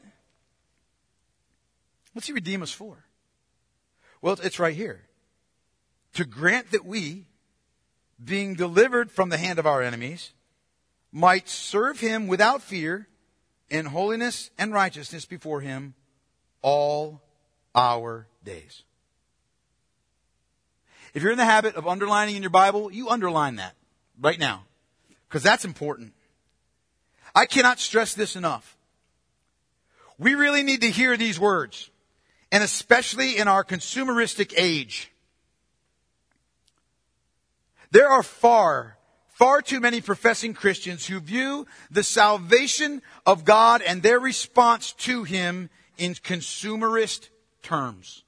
What's he redeem us for? Well, it's right here. To grant that we, being delivered from the hand of our enemies, might serve him without fear in holiness and righteousness before him all our days. If you're in the habit of underlining in your Bible, you underline that right now, because that's important. I cannot stress this enough. We really need to hear these words, and especially in our consumeristic age. There are far too many professing Christians who view the salvation of God and their response to him in consumerist terms.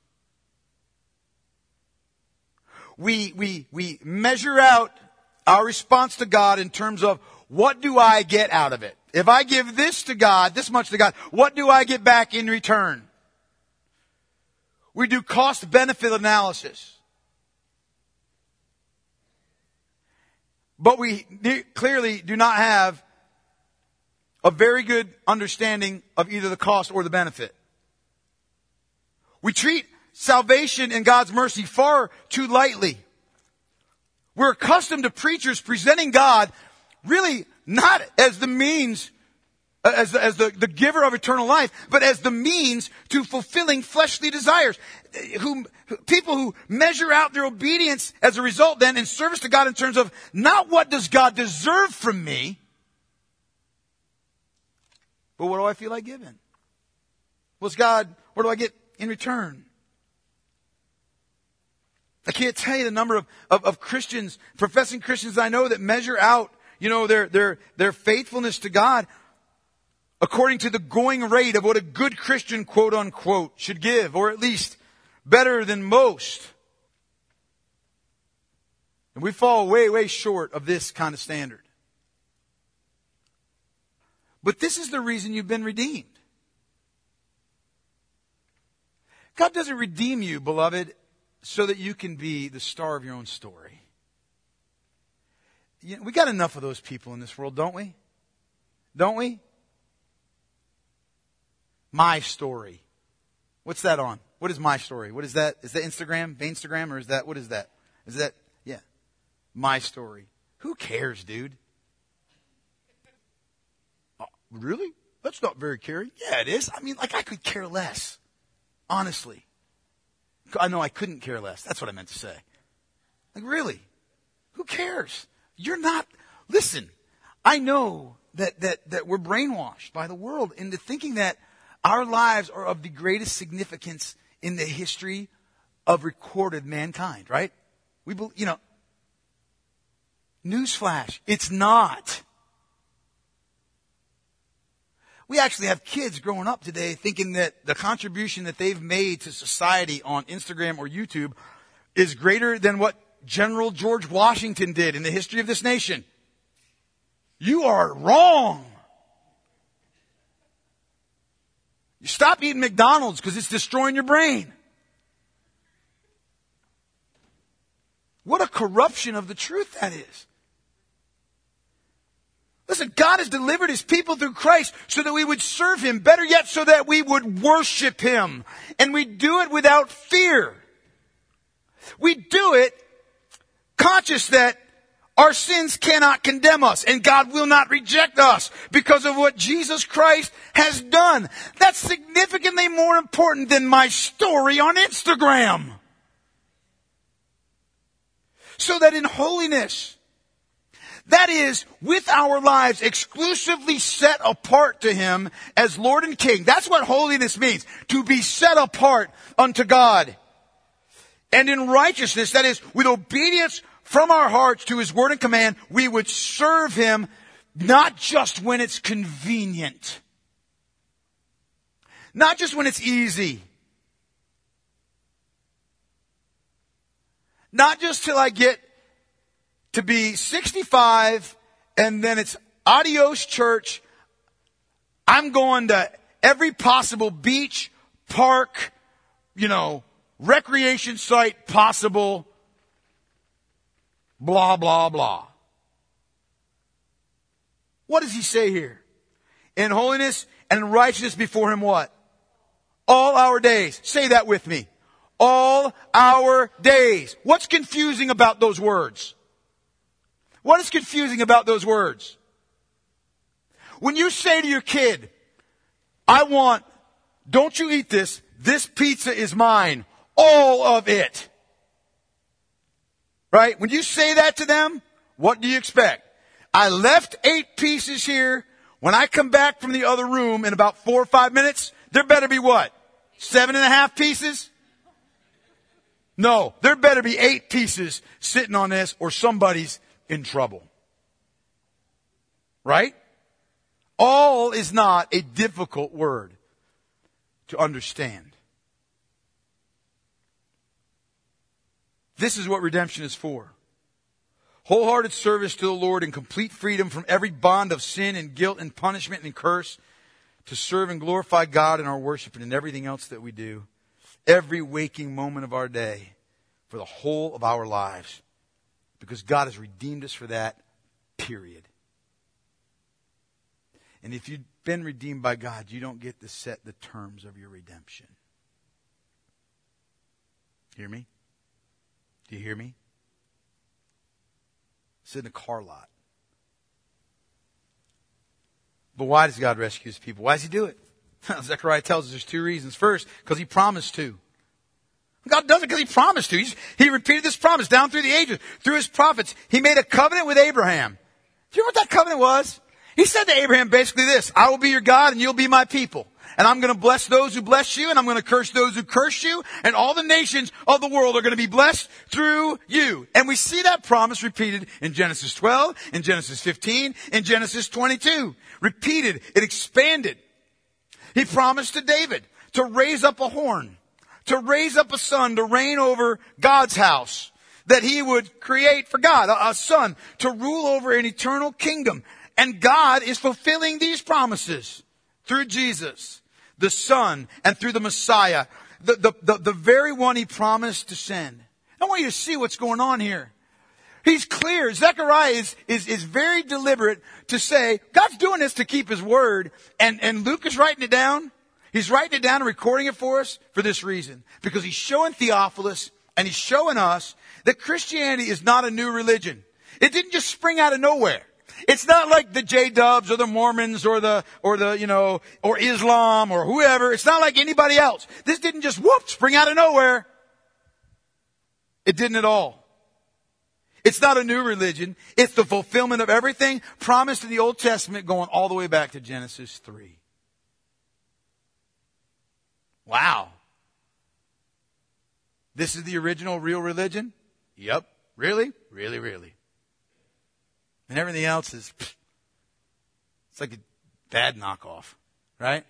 We measure out our response to God in terms of, what do I get out of it? If I give this to God, this much to God, what do I get back in return? We do cost-benefit analysis. But we clearly do not have a very good understanding of either the cost or the benefit. We treat salvation and God's mercy far too lightly. We're accustomed to preachers presenting God really not as the means, as the giver of eternal life, but as the means to fulfilling fleshly desires. People who measure out their obedience as a result then in service to God in terms of not what does God deserve from me, but what do I feel like giving? What do I get in return? I can't tell you the number of Christians, professing Christians I know that measure out, their faithfulness to God according to the going rate of what a good Christian, quote unquote, should give, or at least better than most. And we fall way, way short of this kind of standard. But this is the reason you've been redeemed. God doesn't redeem you, beloved, so that you can be the star of your own story. We got enough of those people in this world, don't we? Don't we? My story. What's that on? What is my story? What is that? Is that Instagram, or is that, what is that? Is that, yeah. My story. Who cares, dude? Oh, really? That's not very caring. Yeah, it is. I mean, I could care less. Honestly. I know I couldn't care less. That's what I meant to say. Really? Who cares? You're not, listen, I know that we're brainwashed by the world into thinking that our lives are of the greatest significance in the history of recorded mankind, right? Newsflash, it's not. We actually have kids growing up today thinking that the contribution that they've made to society on Instagram or YouTube is greater than what General George Washington did in the history of this nation. You are wrong. You stop eating McDonald's because it's destroying your brain. What a corruption of the truth that is. Listen, God has delivered His people through Christ so that we would serve Him. Better yet, so that we would worship Him. And we do it without fear. We do it conscious that our sins cannot condemn us and God will not reject us because of what Jesus Christ has done. That's significantly more important than my story on Instagram. So that in holiness, that is, with our lives exclusively set apart to Him as Lord and King. That's what holiness means, to be set apart unto God. And in righteousness, that is, with obedience from our hearts to His word and command, we would serve Him not just when it's convenient. Not just when it's easy. Not just till I get to be 65 and then it's adios church. I'm going to every possible beach, park, recreation site possible. Blah, blah, blah. What does He say here? In holiness and righteousness before Him what? All our days. Say that with me. All our days. What's confusing about those words? What is confusing about those words? When you say to your kid, don't you eat this pizza is mine, all of it. Right? When you say that to them, what do you expect? I left 8 pieces here. When I come back from the other room in about 4 or 5 minutes, there better be what? 7.5 pieces? No, there better be 8 pieces sitting on this or somebody's in trouble. Right? All is not a difficult word to understand. This is what redemption is for. Wholehearted service to the Lord and complete freedom from every bond of sin and guilt and punishment and curse to serve and glorify God in our worship and in everything else that we do. Every waking moment of our day for the whole of our lives. Because God has redeemed us for that, period. And if you've been redeemed by God, you don't get to set the terms of your redemption. Hear me? Do you hear me? Sit in a car lot. But why does God rescue His people? Why does He do it? Zechariah tells us there's 2 reasons. First, because He promised to. God does it because He promised to. He repeated this promise down through the ages, through His prophets. He made a covenant with Abraham. Do you know what that covenant was? He said to Abraham basically this: I will be your God and you'll be my people. And I'm going to bless those who bless you, and I'm going to curse those who curse you, and all the nations of the world are going to be blessed through you. And we see that promise repeated in Genesis 12, in Genesis 15, in Genesis 22. Repeated. It expanded. He promised to David to raise up a horn, to raise up a son to reign over God's house, that he would create for God, a son to rule over an eternal kingdom. And God is fulfilling these promises through Jesus, the Son, and through the Messiah, the very one he promised to send. I want you to see what's going on here. He's clear. Zechariah is very deliberate to say, God's doing this to keep his word. And Luke is writing it down. He's writing it down and recording it for us for this reason. Because he's showing Theophilus and he's showing us that Christianity is not a new religion. It didn't just spring out of nowhere. It's not like the J-Dubs or the Mormons or Islam or whoever. It's not like anybody else. This didn't just spring out of nowhere. It didn't at all. It's not a new religion. It's the fulfillment of everything promised in the Old Testament going all the way back to Genesis 3. Wow. This is the original real religion? Yep. Really? Really, really. And everything else is, it's like a bad knockoff, right?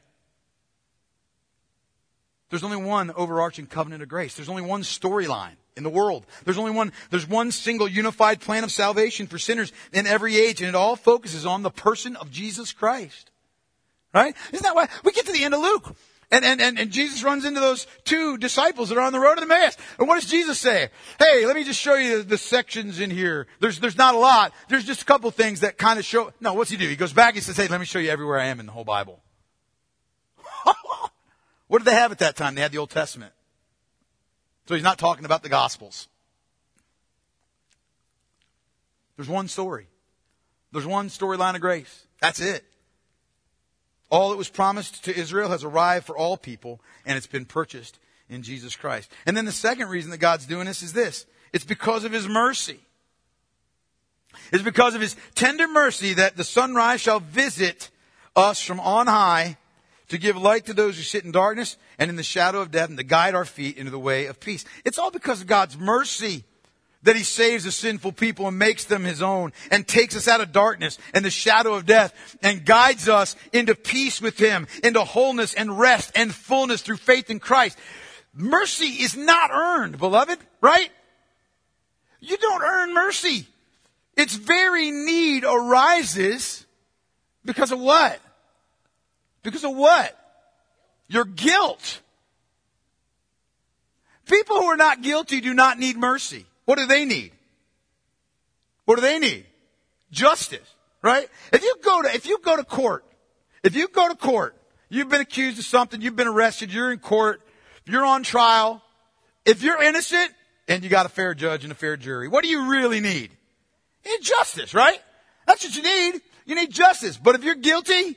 There's only one overarching covenant of grace. There's only one storyline in the world. There's one single unified plan of salvation for sinners in every age, and it all focuses on the person of Jesus Christ. Right? Isn't that why we get to the end of Luke? And Jesus runs into those two disciples that are on the road to Emmaus. And what does Jesus say? Hey, let me just show you the sections in here. There's not a lot. There's just a couple things that kind of show. No, what's he do? He goes back, he says, hey, let me show you everywhere I am in the whole Bible. What did they have at that time? They had the Old Testament. So he's not talking about the Gospels. There's one story. There's one storyline of grace. That's it. All that was promised to Israel has arrived for all people, and it's been purchased in Jesus Christ. And then the second reason that God's doing this is this. It's because of his mercy. It's because of his tender mercy that the sunrise shall visit us from on high to give light to those who sit in darkness and in the shadow of death and to guide our feet into the way of peace. It's all because of God's mercy that he saves the sinful people and makes them his own and takes us out of darkness and the shadow of death and guides us into peace with him, into wholeness and rest and fullness through faith in Christ. Mercy is not earned, beloved, right? You don't earn mercy. Its very need arises because of what? Because of what? Your guilt. People who are not guilty do not need mercy. What do they need? What do they need? Justice, right? If you go to court, you've been accused of something, you've been arrested, you're in court, you're on trial. If you're innocent and you got a fair judge and a fair jury, what do you really need? You need justice, right? That's what you need. You need justice. But if you're guilty,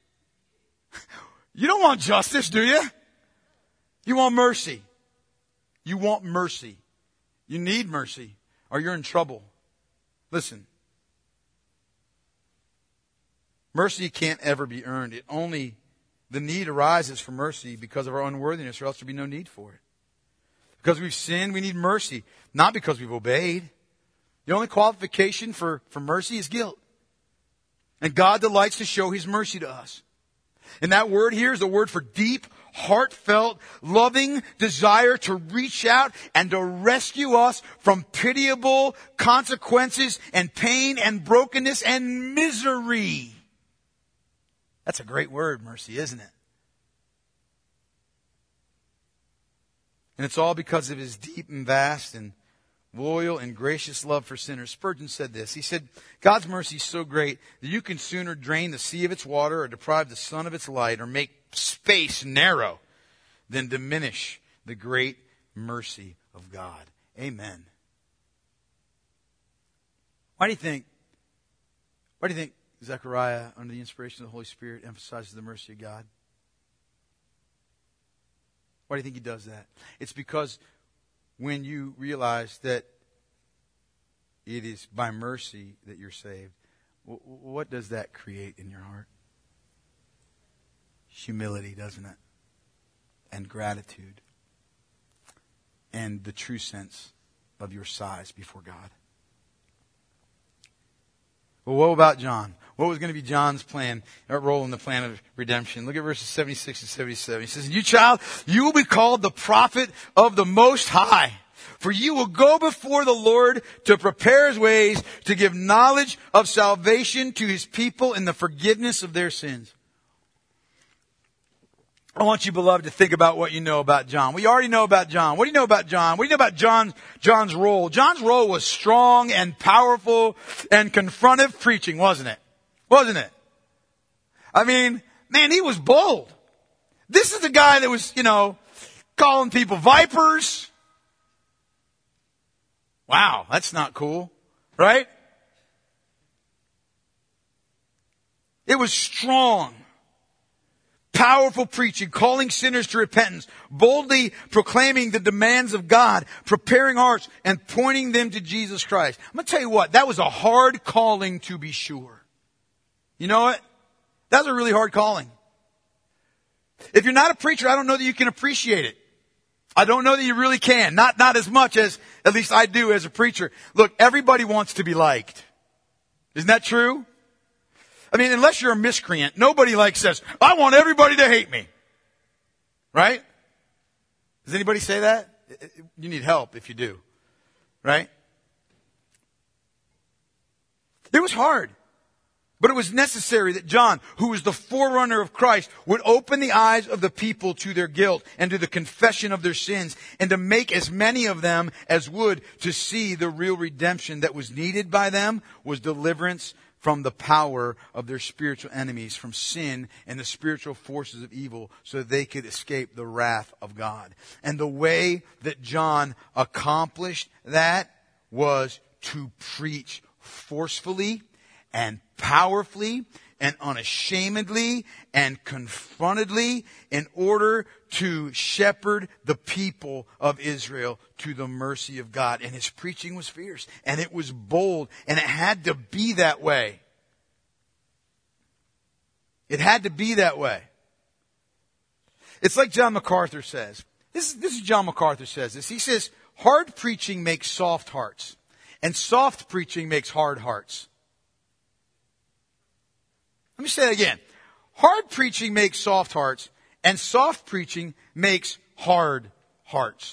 you don't want justice, do you? You want mercy. You want mercy. You need mercy or you're in trouble. Listen. Mercy can't ever be earned. The need arises for mercy because of our unworthiness, or else there'd be no need for it. Because we've sinned, we need mercy. Not because we've obeyed. The only qualification for mercy is guilt. And God delights to show his mercy to us. And that word here is a word for deep, heartfelt, loving desire to reach out and to rescue us from pitiable consequences and pain and brokenness and misery. That's a great word, mercy, isn't it? And it's all because of his deep and vast and loyal and gracious love for sinners. Spurgeon said this. He said, God's mercy is so great that you can sooner drain the sea of its water or deprive the sun of its light or make space narrow than diminish the great mercy of God. Amen. Why do you think Zechariah, under the inspiration of the Holy Spirit, emphasizes the mercy of God? Why do you think he does that? It's because when you realize that it is by mercy that you're saved, what does that create in your heart? humility, doesn't it? And gratitude. And the true sense of your size before God. Well, what about John? What was going to be John's plan, or role in the plan of redemption? Look at verses 76 and 77. He says, "You child, you will be called the prophet of the Most High. For you will go before the Lord to prepare His ways, to give knowledge of salvation to His people and the forgiveness of their sins." I want you, beloved, to think about what you know about John. We already know about John. What do you know about John? What do you know about John's role? John's role was strong and powerful and confrontive preaching, wasn't it? Wasn't it? I mean, man, he was bold. This is the guy that was, calling people vipers. Wow, that's not cool, right? It was strong, powerful preaching, calling sinners to repentance, boldly proclaiming the demands of God, preparing hearts, and pointing them to Jesus Christ. I'm going to tell you what, that was a hard calling to be sure. You know what? That was a really hard calling. If you're not a preacher, I don't know that you can appreciate it. I don't know that you really can. Not as much as, at least I do as a preacher. Look, everybody wants to be liked. Isn't that true? I mean, unless you're a miscreant, nobody says, "I want everybody to hate me." Right? Does anybody say that? You need help if you do. Right? It was hard. But it was necessary that John, who was the forerunner of Christ, would open the eyes of the people to their guilt and to the confession of their sins, and to make as many of them as would to see the real redemption that was needed by them was deliverance from the power of their spiritual enemies, from sin and the spiritual forces of evil, so that they could escape the wrath of God. And the way that John accomplished that was to preach forcefully and powerfully and unashamedly and confrontedly in order to shepherd the people of Israel to the mercy of God. And his preaching was fierce and it was bold, and it had to be that way. It had to be that way. It's like John MacArthur says. This is John MacArthur says this. He says, hard preaching makes soft hearts, and soft preaching makes hard hearts. Let me say that again. Hard preaching makes soft hearts, and soft preaching makes hard hearts.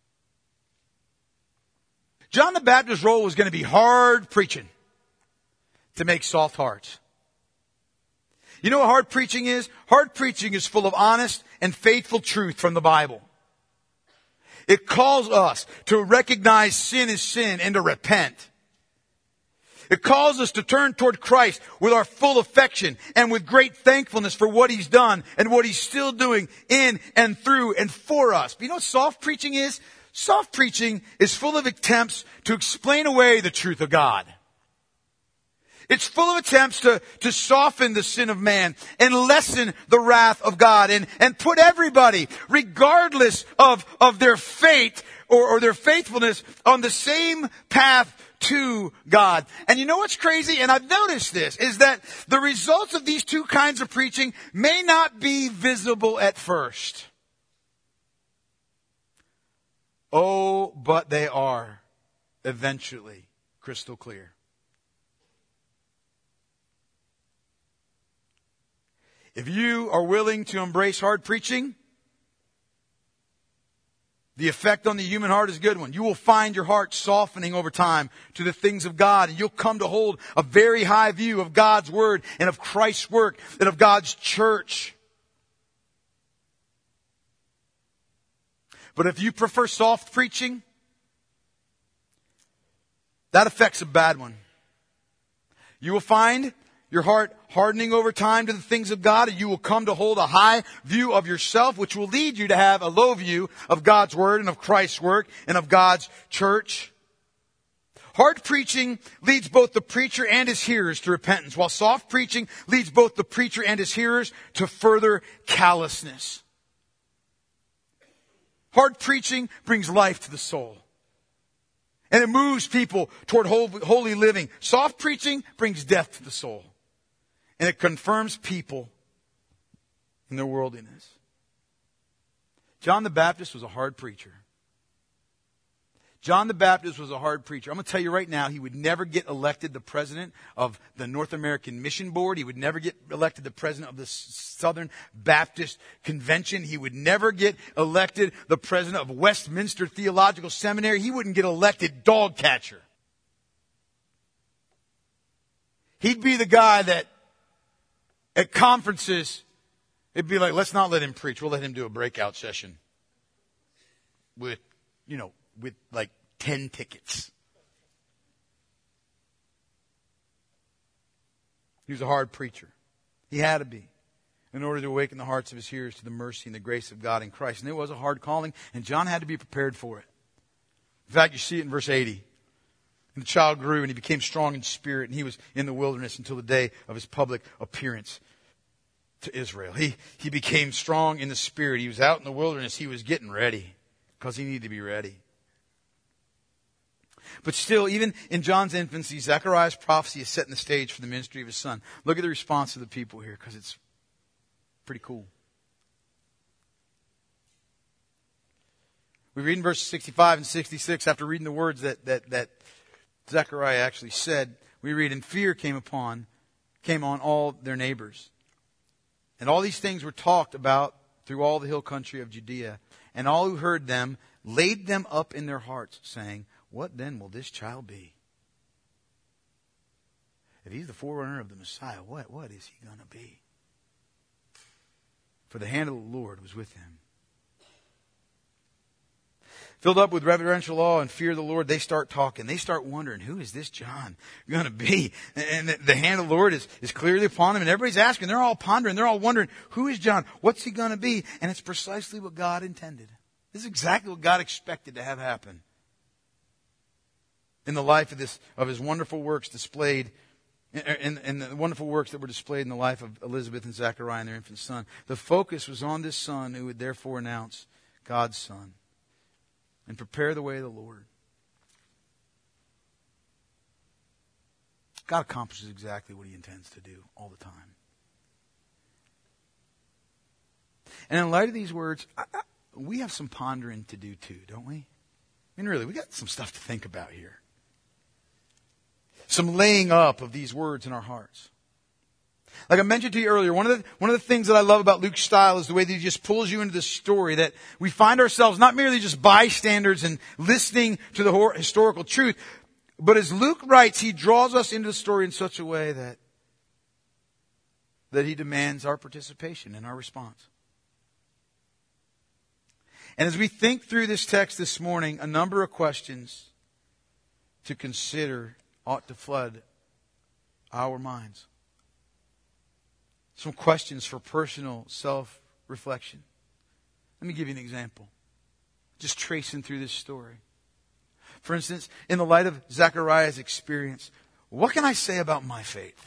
John the Baptist's role was going to be hard preaching to make soft hearts. You know what hard preaching is? Hard preaching is full of honest and faithful truth from the Bible. It calls us to recognize sin as sin and to repent. It calls us to turn toward Christ with our full affection and with great thankfulness for what He's done and what He's still doing in and through and for us. But you know what soft preaching is? Soft preaching is full of attempts to explain away the truth of God. It's full of attempts to soften the sin of man and lessen the wrath of God and put everybody, regardless of their fate or their faithfulness, on the same path to God. And you know what's crazy? And I've noticed this, is that the results of these two kinds of preaching may not be visible at first. Oh, but they are eventually crystal clear. If you are willing to embrace hard preaching, the effect on the human heart is a good one. You will find your heart softening over time to the things of God, and you'll come to hold a very high view of God's Word and of Christ's work and of God's church. But if you prefer soft preaching, that effect's a bad one. You will find your heart hardening over time to the things of God, and you will come to hold a high view of yourself, which will lead you to have a low view of God's Word and of Christ's work and of God's church. Hard preaching leads both the preacher and his hearers to repentance, while soft preaching leads both the preacher and his hearers to further callousness. Hard preaching brings life to the soul, and it moves people toward holy living. Soft preaching brings death to the soul, and it confirms people in their worldliness. John the Baptist was a hard preacher. John the Baptist was a hard preacher. I'm going to tell you right now, he would never get elected the president of the North American Mission Board. He would never get elected the president of the Southern Baptist Convention. He would never get elected the president of Westminster Theological Seminary. He wouldn't get elected dog catcher. He'd be the guy that at conferences, it'd be like, let's not let him preach. We'll let him do a breakout session with like 10 tickets. He was a hard preacher. He had to be, in order to awaken the hearts of his hearers to the mercy and the grace of God in Christ. And it was a hard calling, and John had to be prepared for it. In fact, you see it in verse 80. And the child grew, and he became strong in spirit, and he was in the wilderness until the day of his public appearance to Israel. He became strong in the spirit. He was out in the wilderness. He was getting ready, because he needed to be ready. But still, even in John's infancy, Zechariah's prophecy is setting the stage for the ministry of his son. Look at the response of the people here, because it's pretty cool. We read in verses 65 and 66, after reading the words that Zechariah actually said, we read, "And fear came on all their neighbors. And all these things were talked about through all the hill country of Judea. And all who heard them laid them up in their hearts, saying, what then will this child be? If he's the forerunner of the Messiah, what is he going to be? For the hand of the Lord was with him." Filled up with reverential awe and fear of the Lord, they start talking. They start wondering, who is this John going to be? And the hand of the Lord is clearly upon him. And everybody's asking. They're all pondering. They're all wondering, who is John? What's he going to be? And it's precisely what God intended. This is exactly what God expected to have happen in the life of his wonderful works displayed, and the wonderful works that were displayed in the life of Elizabeth and Zechariah and their infant son. The focus was on this son who would therefore announce God's son and prepare the way of the Lord. God accomplishes exactly what he intends to do all the time. And in light of these words, we have some pondering to do too, don't we? I mean, really, we got some stuff to think about here. Some laying up of these words in our hearts. Like I mentioned to you earlier, one of the things that I love about Luke's style is the way that he just pulls you into the story, that we find ourselves not merely just bystanders and listening to the historical truth, but as Luke writes, he draws us into the story in such a way that he demands our participation and our response. And as we think through this text this morning, a number of questions to consider ought to flood our minds. Some questions for personal self-reflection. Let me give you an example. Just tracing through this story. For instance, in the light of Zechariah's experience, what can I say about my faith?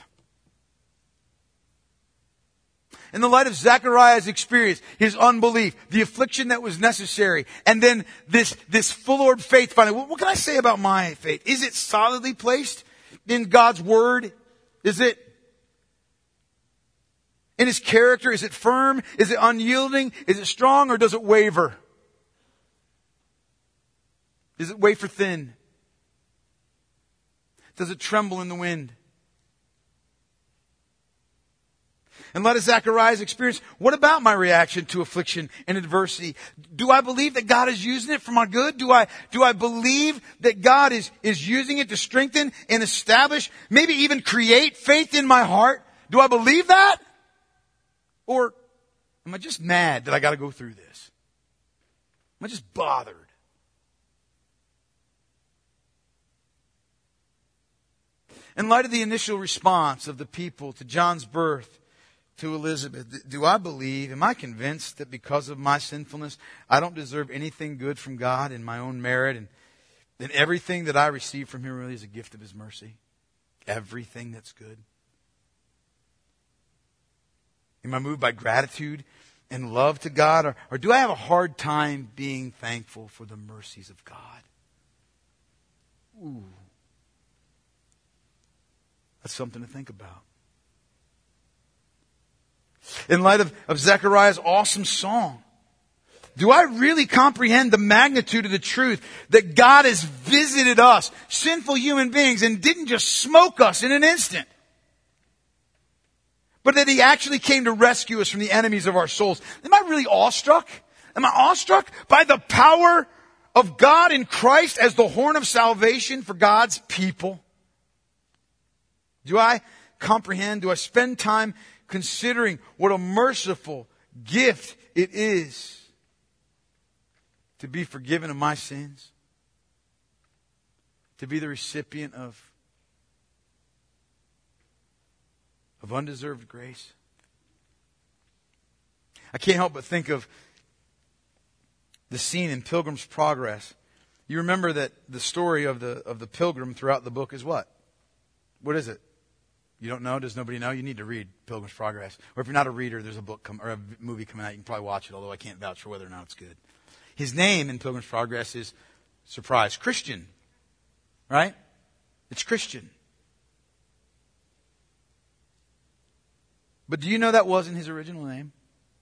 In the light of Zechariah's experience, his unbelief, the affliction that was necessary, and then this full-orbed faith finally, what can I say about my faith? Is it solidly placed in God's Word? Is it in His character? Is it firm? Is it unyielding? Is it strong, or does it waver? Is it wafer thin? Does it tremble in the wind? And let us Zechariah's experience. What about my reaction to affliction and adversity? Do I believe that God is using it for my good? Do I believe that God is using it to strengthen and establish, maybe even create faith in my heart? Do I believe that? Or am I just mad that I got to go through this? Am I just bothered? In light of the initial response of the people to John's birth, to Elizabeth, do I believe, am I convinced that because of my sinfulness, I don't deserve anything good from God in my own merit, and then everything that I receive from Him really is a gift of His mercy? Everything that's good? Am I moved by gratitude and love to God, or do I have a hard time being thankful for the mercies of God? Ooh. That's something to think about. In light of Zechariah's awesome song, do I really comprehend the magnitude of the truth that God has visited us, sinful human beings, and didn't just smoke us in an instant, but that He actually came to rescue us from the enemies of our souls? Am I really awestruck? Am I awestruck by the power of God in Christ as the horn of salvation for God's people? Do I comprehend? Do I spend time considering what a merciful gift it is to be forgiven of my sins? To be the recipient of undeserved grace? I can't help but think of the scene in Pilgrim's Progress. You remember that the story of the pilgrim throughout the book is what? What is it? You don't know? Does nobody know? You need to read Pilgrim's Progress. Or if you're not a reader, there's a book or a movie coming out. You can probably watch it, although I can't vouch for whether or not it's good. His name in Pilgrim's Progress is, surprise, Christian. Right? It's Christian. But do you know that wasn't his original name?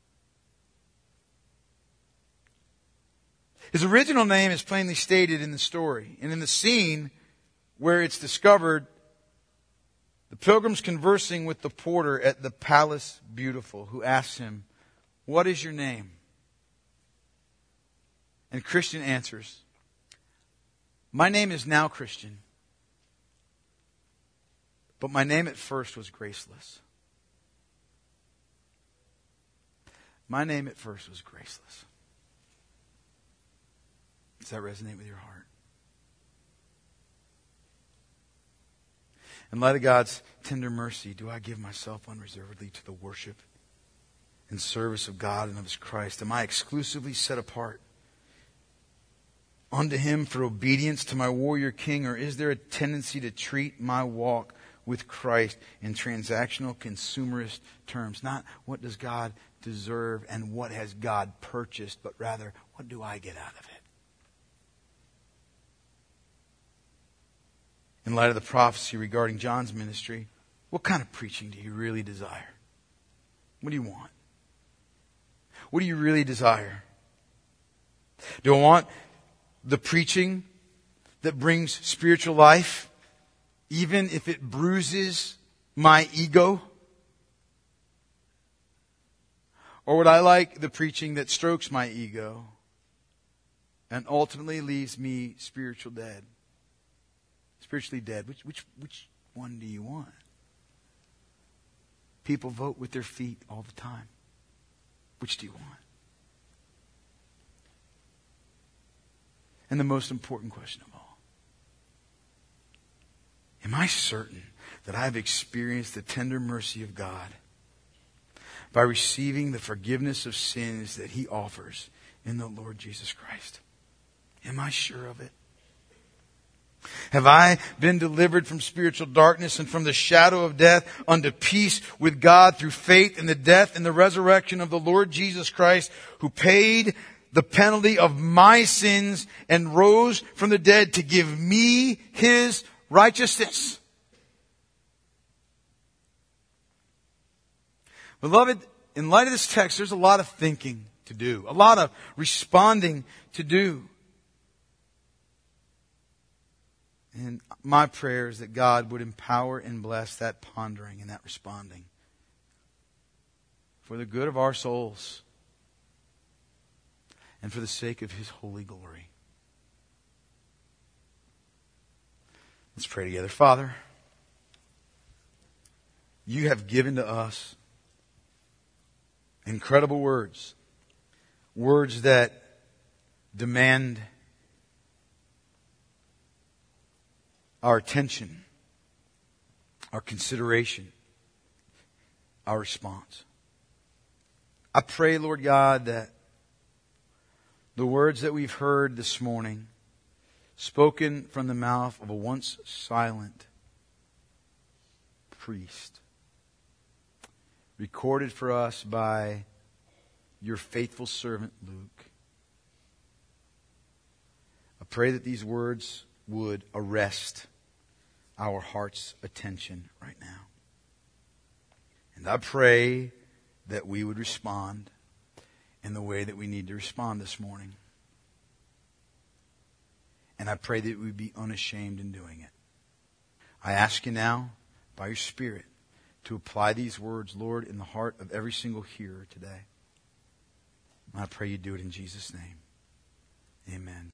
His original name is plainly stated in the story. And in the scene where it's discovered, the pilgrim's conversing with the porter at the Palace Beautiful, who asks him, "What is your name?" And Christian answers, "My name is now Christian, but my name at first was Graceless." My name at first was Graceless. Does that resonate with your heart? In light of God's tender mercy, do I give myself unreservedly to the worship and service of God and of His Christ? Am I exclusively set apart unto Him for obedience to my warrior king? Or is there a tendency to treat my walk with Christ in transactional, consumerist terms? Not what does God deserve and what has God purchased, but rather, what do I get out of it? In light of the prophecy regarding John's ministry, what kind of preaching do you really desire? What do you want? What do you really desire? Do I want the preaching that brings spiritual life, even if it bruises my ego? Or would I like the preaching that strokes my ego and ultimately leaves me spiritually dead? Which one do you want? People vote with their feet all the time. Which do you want? And the most important question of all, am I certain that I have experienced the tender mercy of God by receiving the forgiveness of sins that He offers in the Lord Jesus Christ? Am I sure of it? Have I been delivered from spiritual darkness and from the shadow of death unto peace with God through faith in the death and the resurrection of the Lord Jesus Christ, who paid the penalty of my sins and rose from the dead to give me His righteousness? Beloved, in light of this text, there's a lot of thinking to do, a lot of responding to do. And my prayer is that God would empower and bless that pondering and that responding for the good of our souls and for the sake of His holy glory. Let's pray together. Father, You have given to us incredible words. Words that demand our attention, our consideration, our response. I pray, Lord God, that the words that we've heard this morning, spoken from the mouth of a once silent priest, recorded for us by Your faithful servant Luke, I pray that these words would arrest our heart's attention right now. And I pray that we would respond in the way that we need to respond this morning. And I pray that we'd be unashamed in doing it. I ask you now, by your Spirit, to apply these words, Lord, in the heart of every single hearer today. And I pray you do it in Jesus' name. Amen.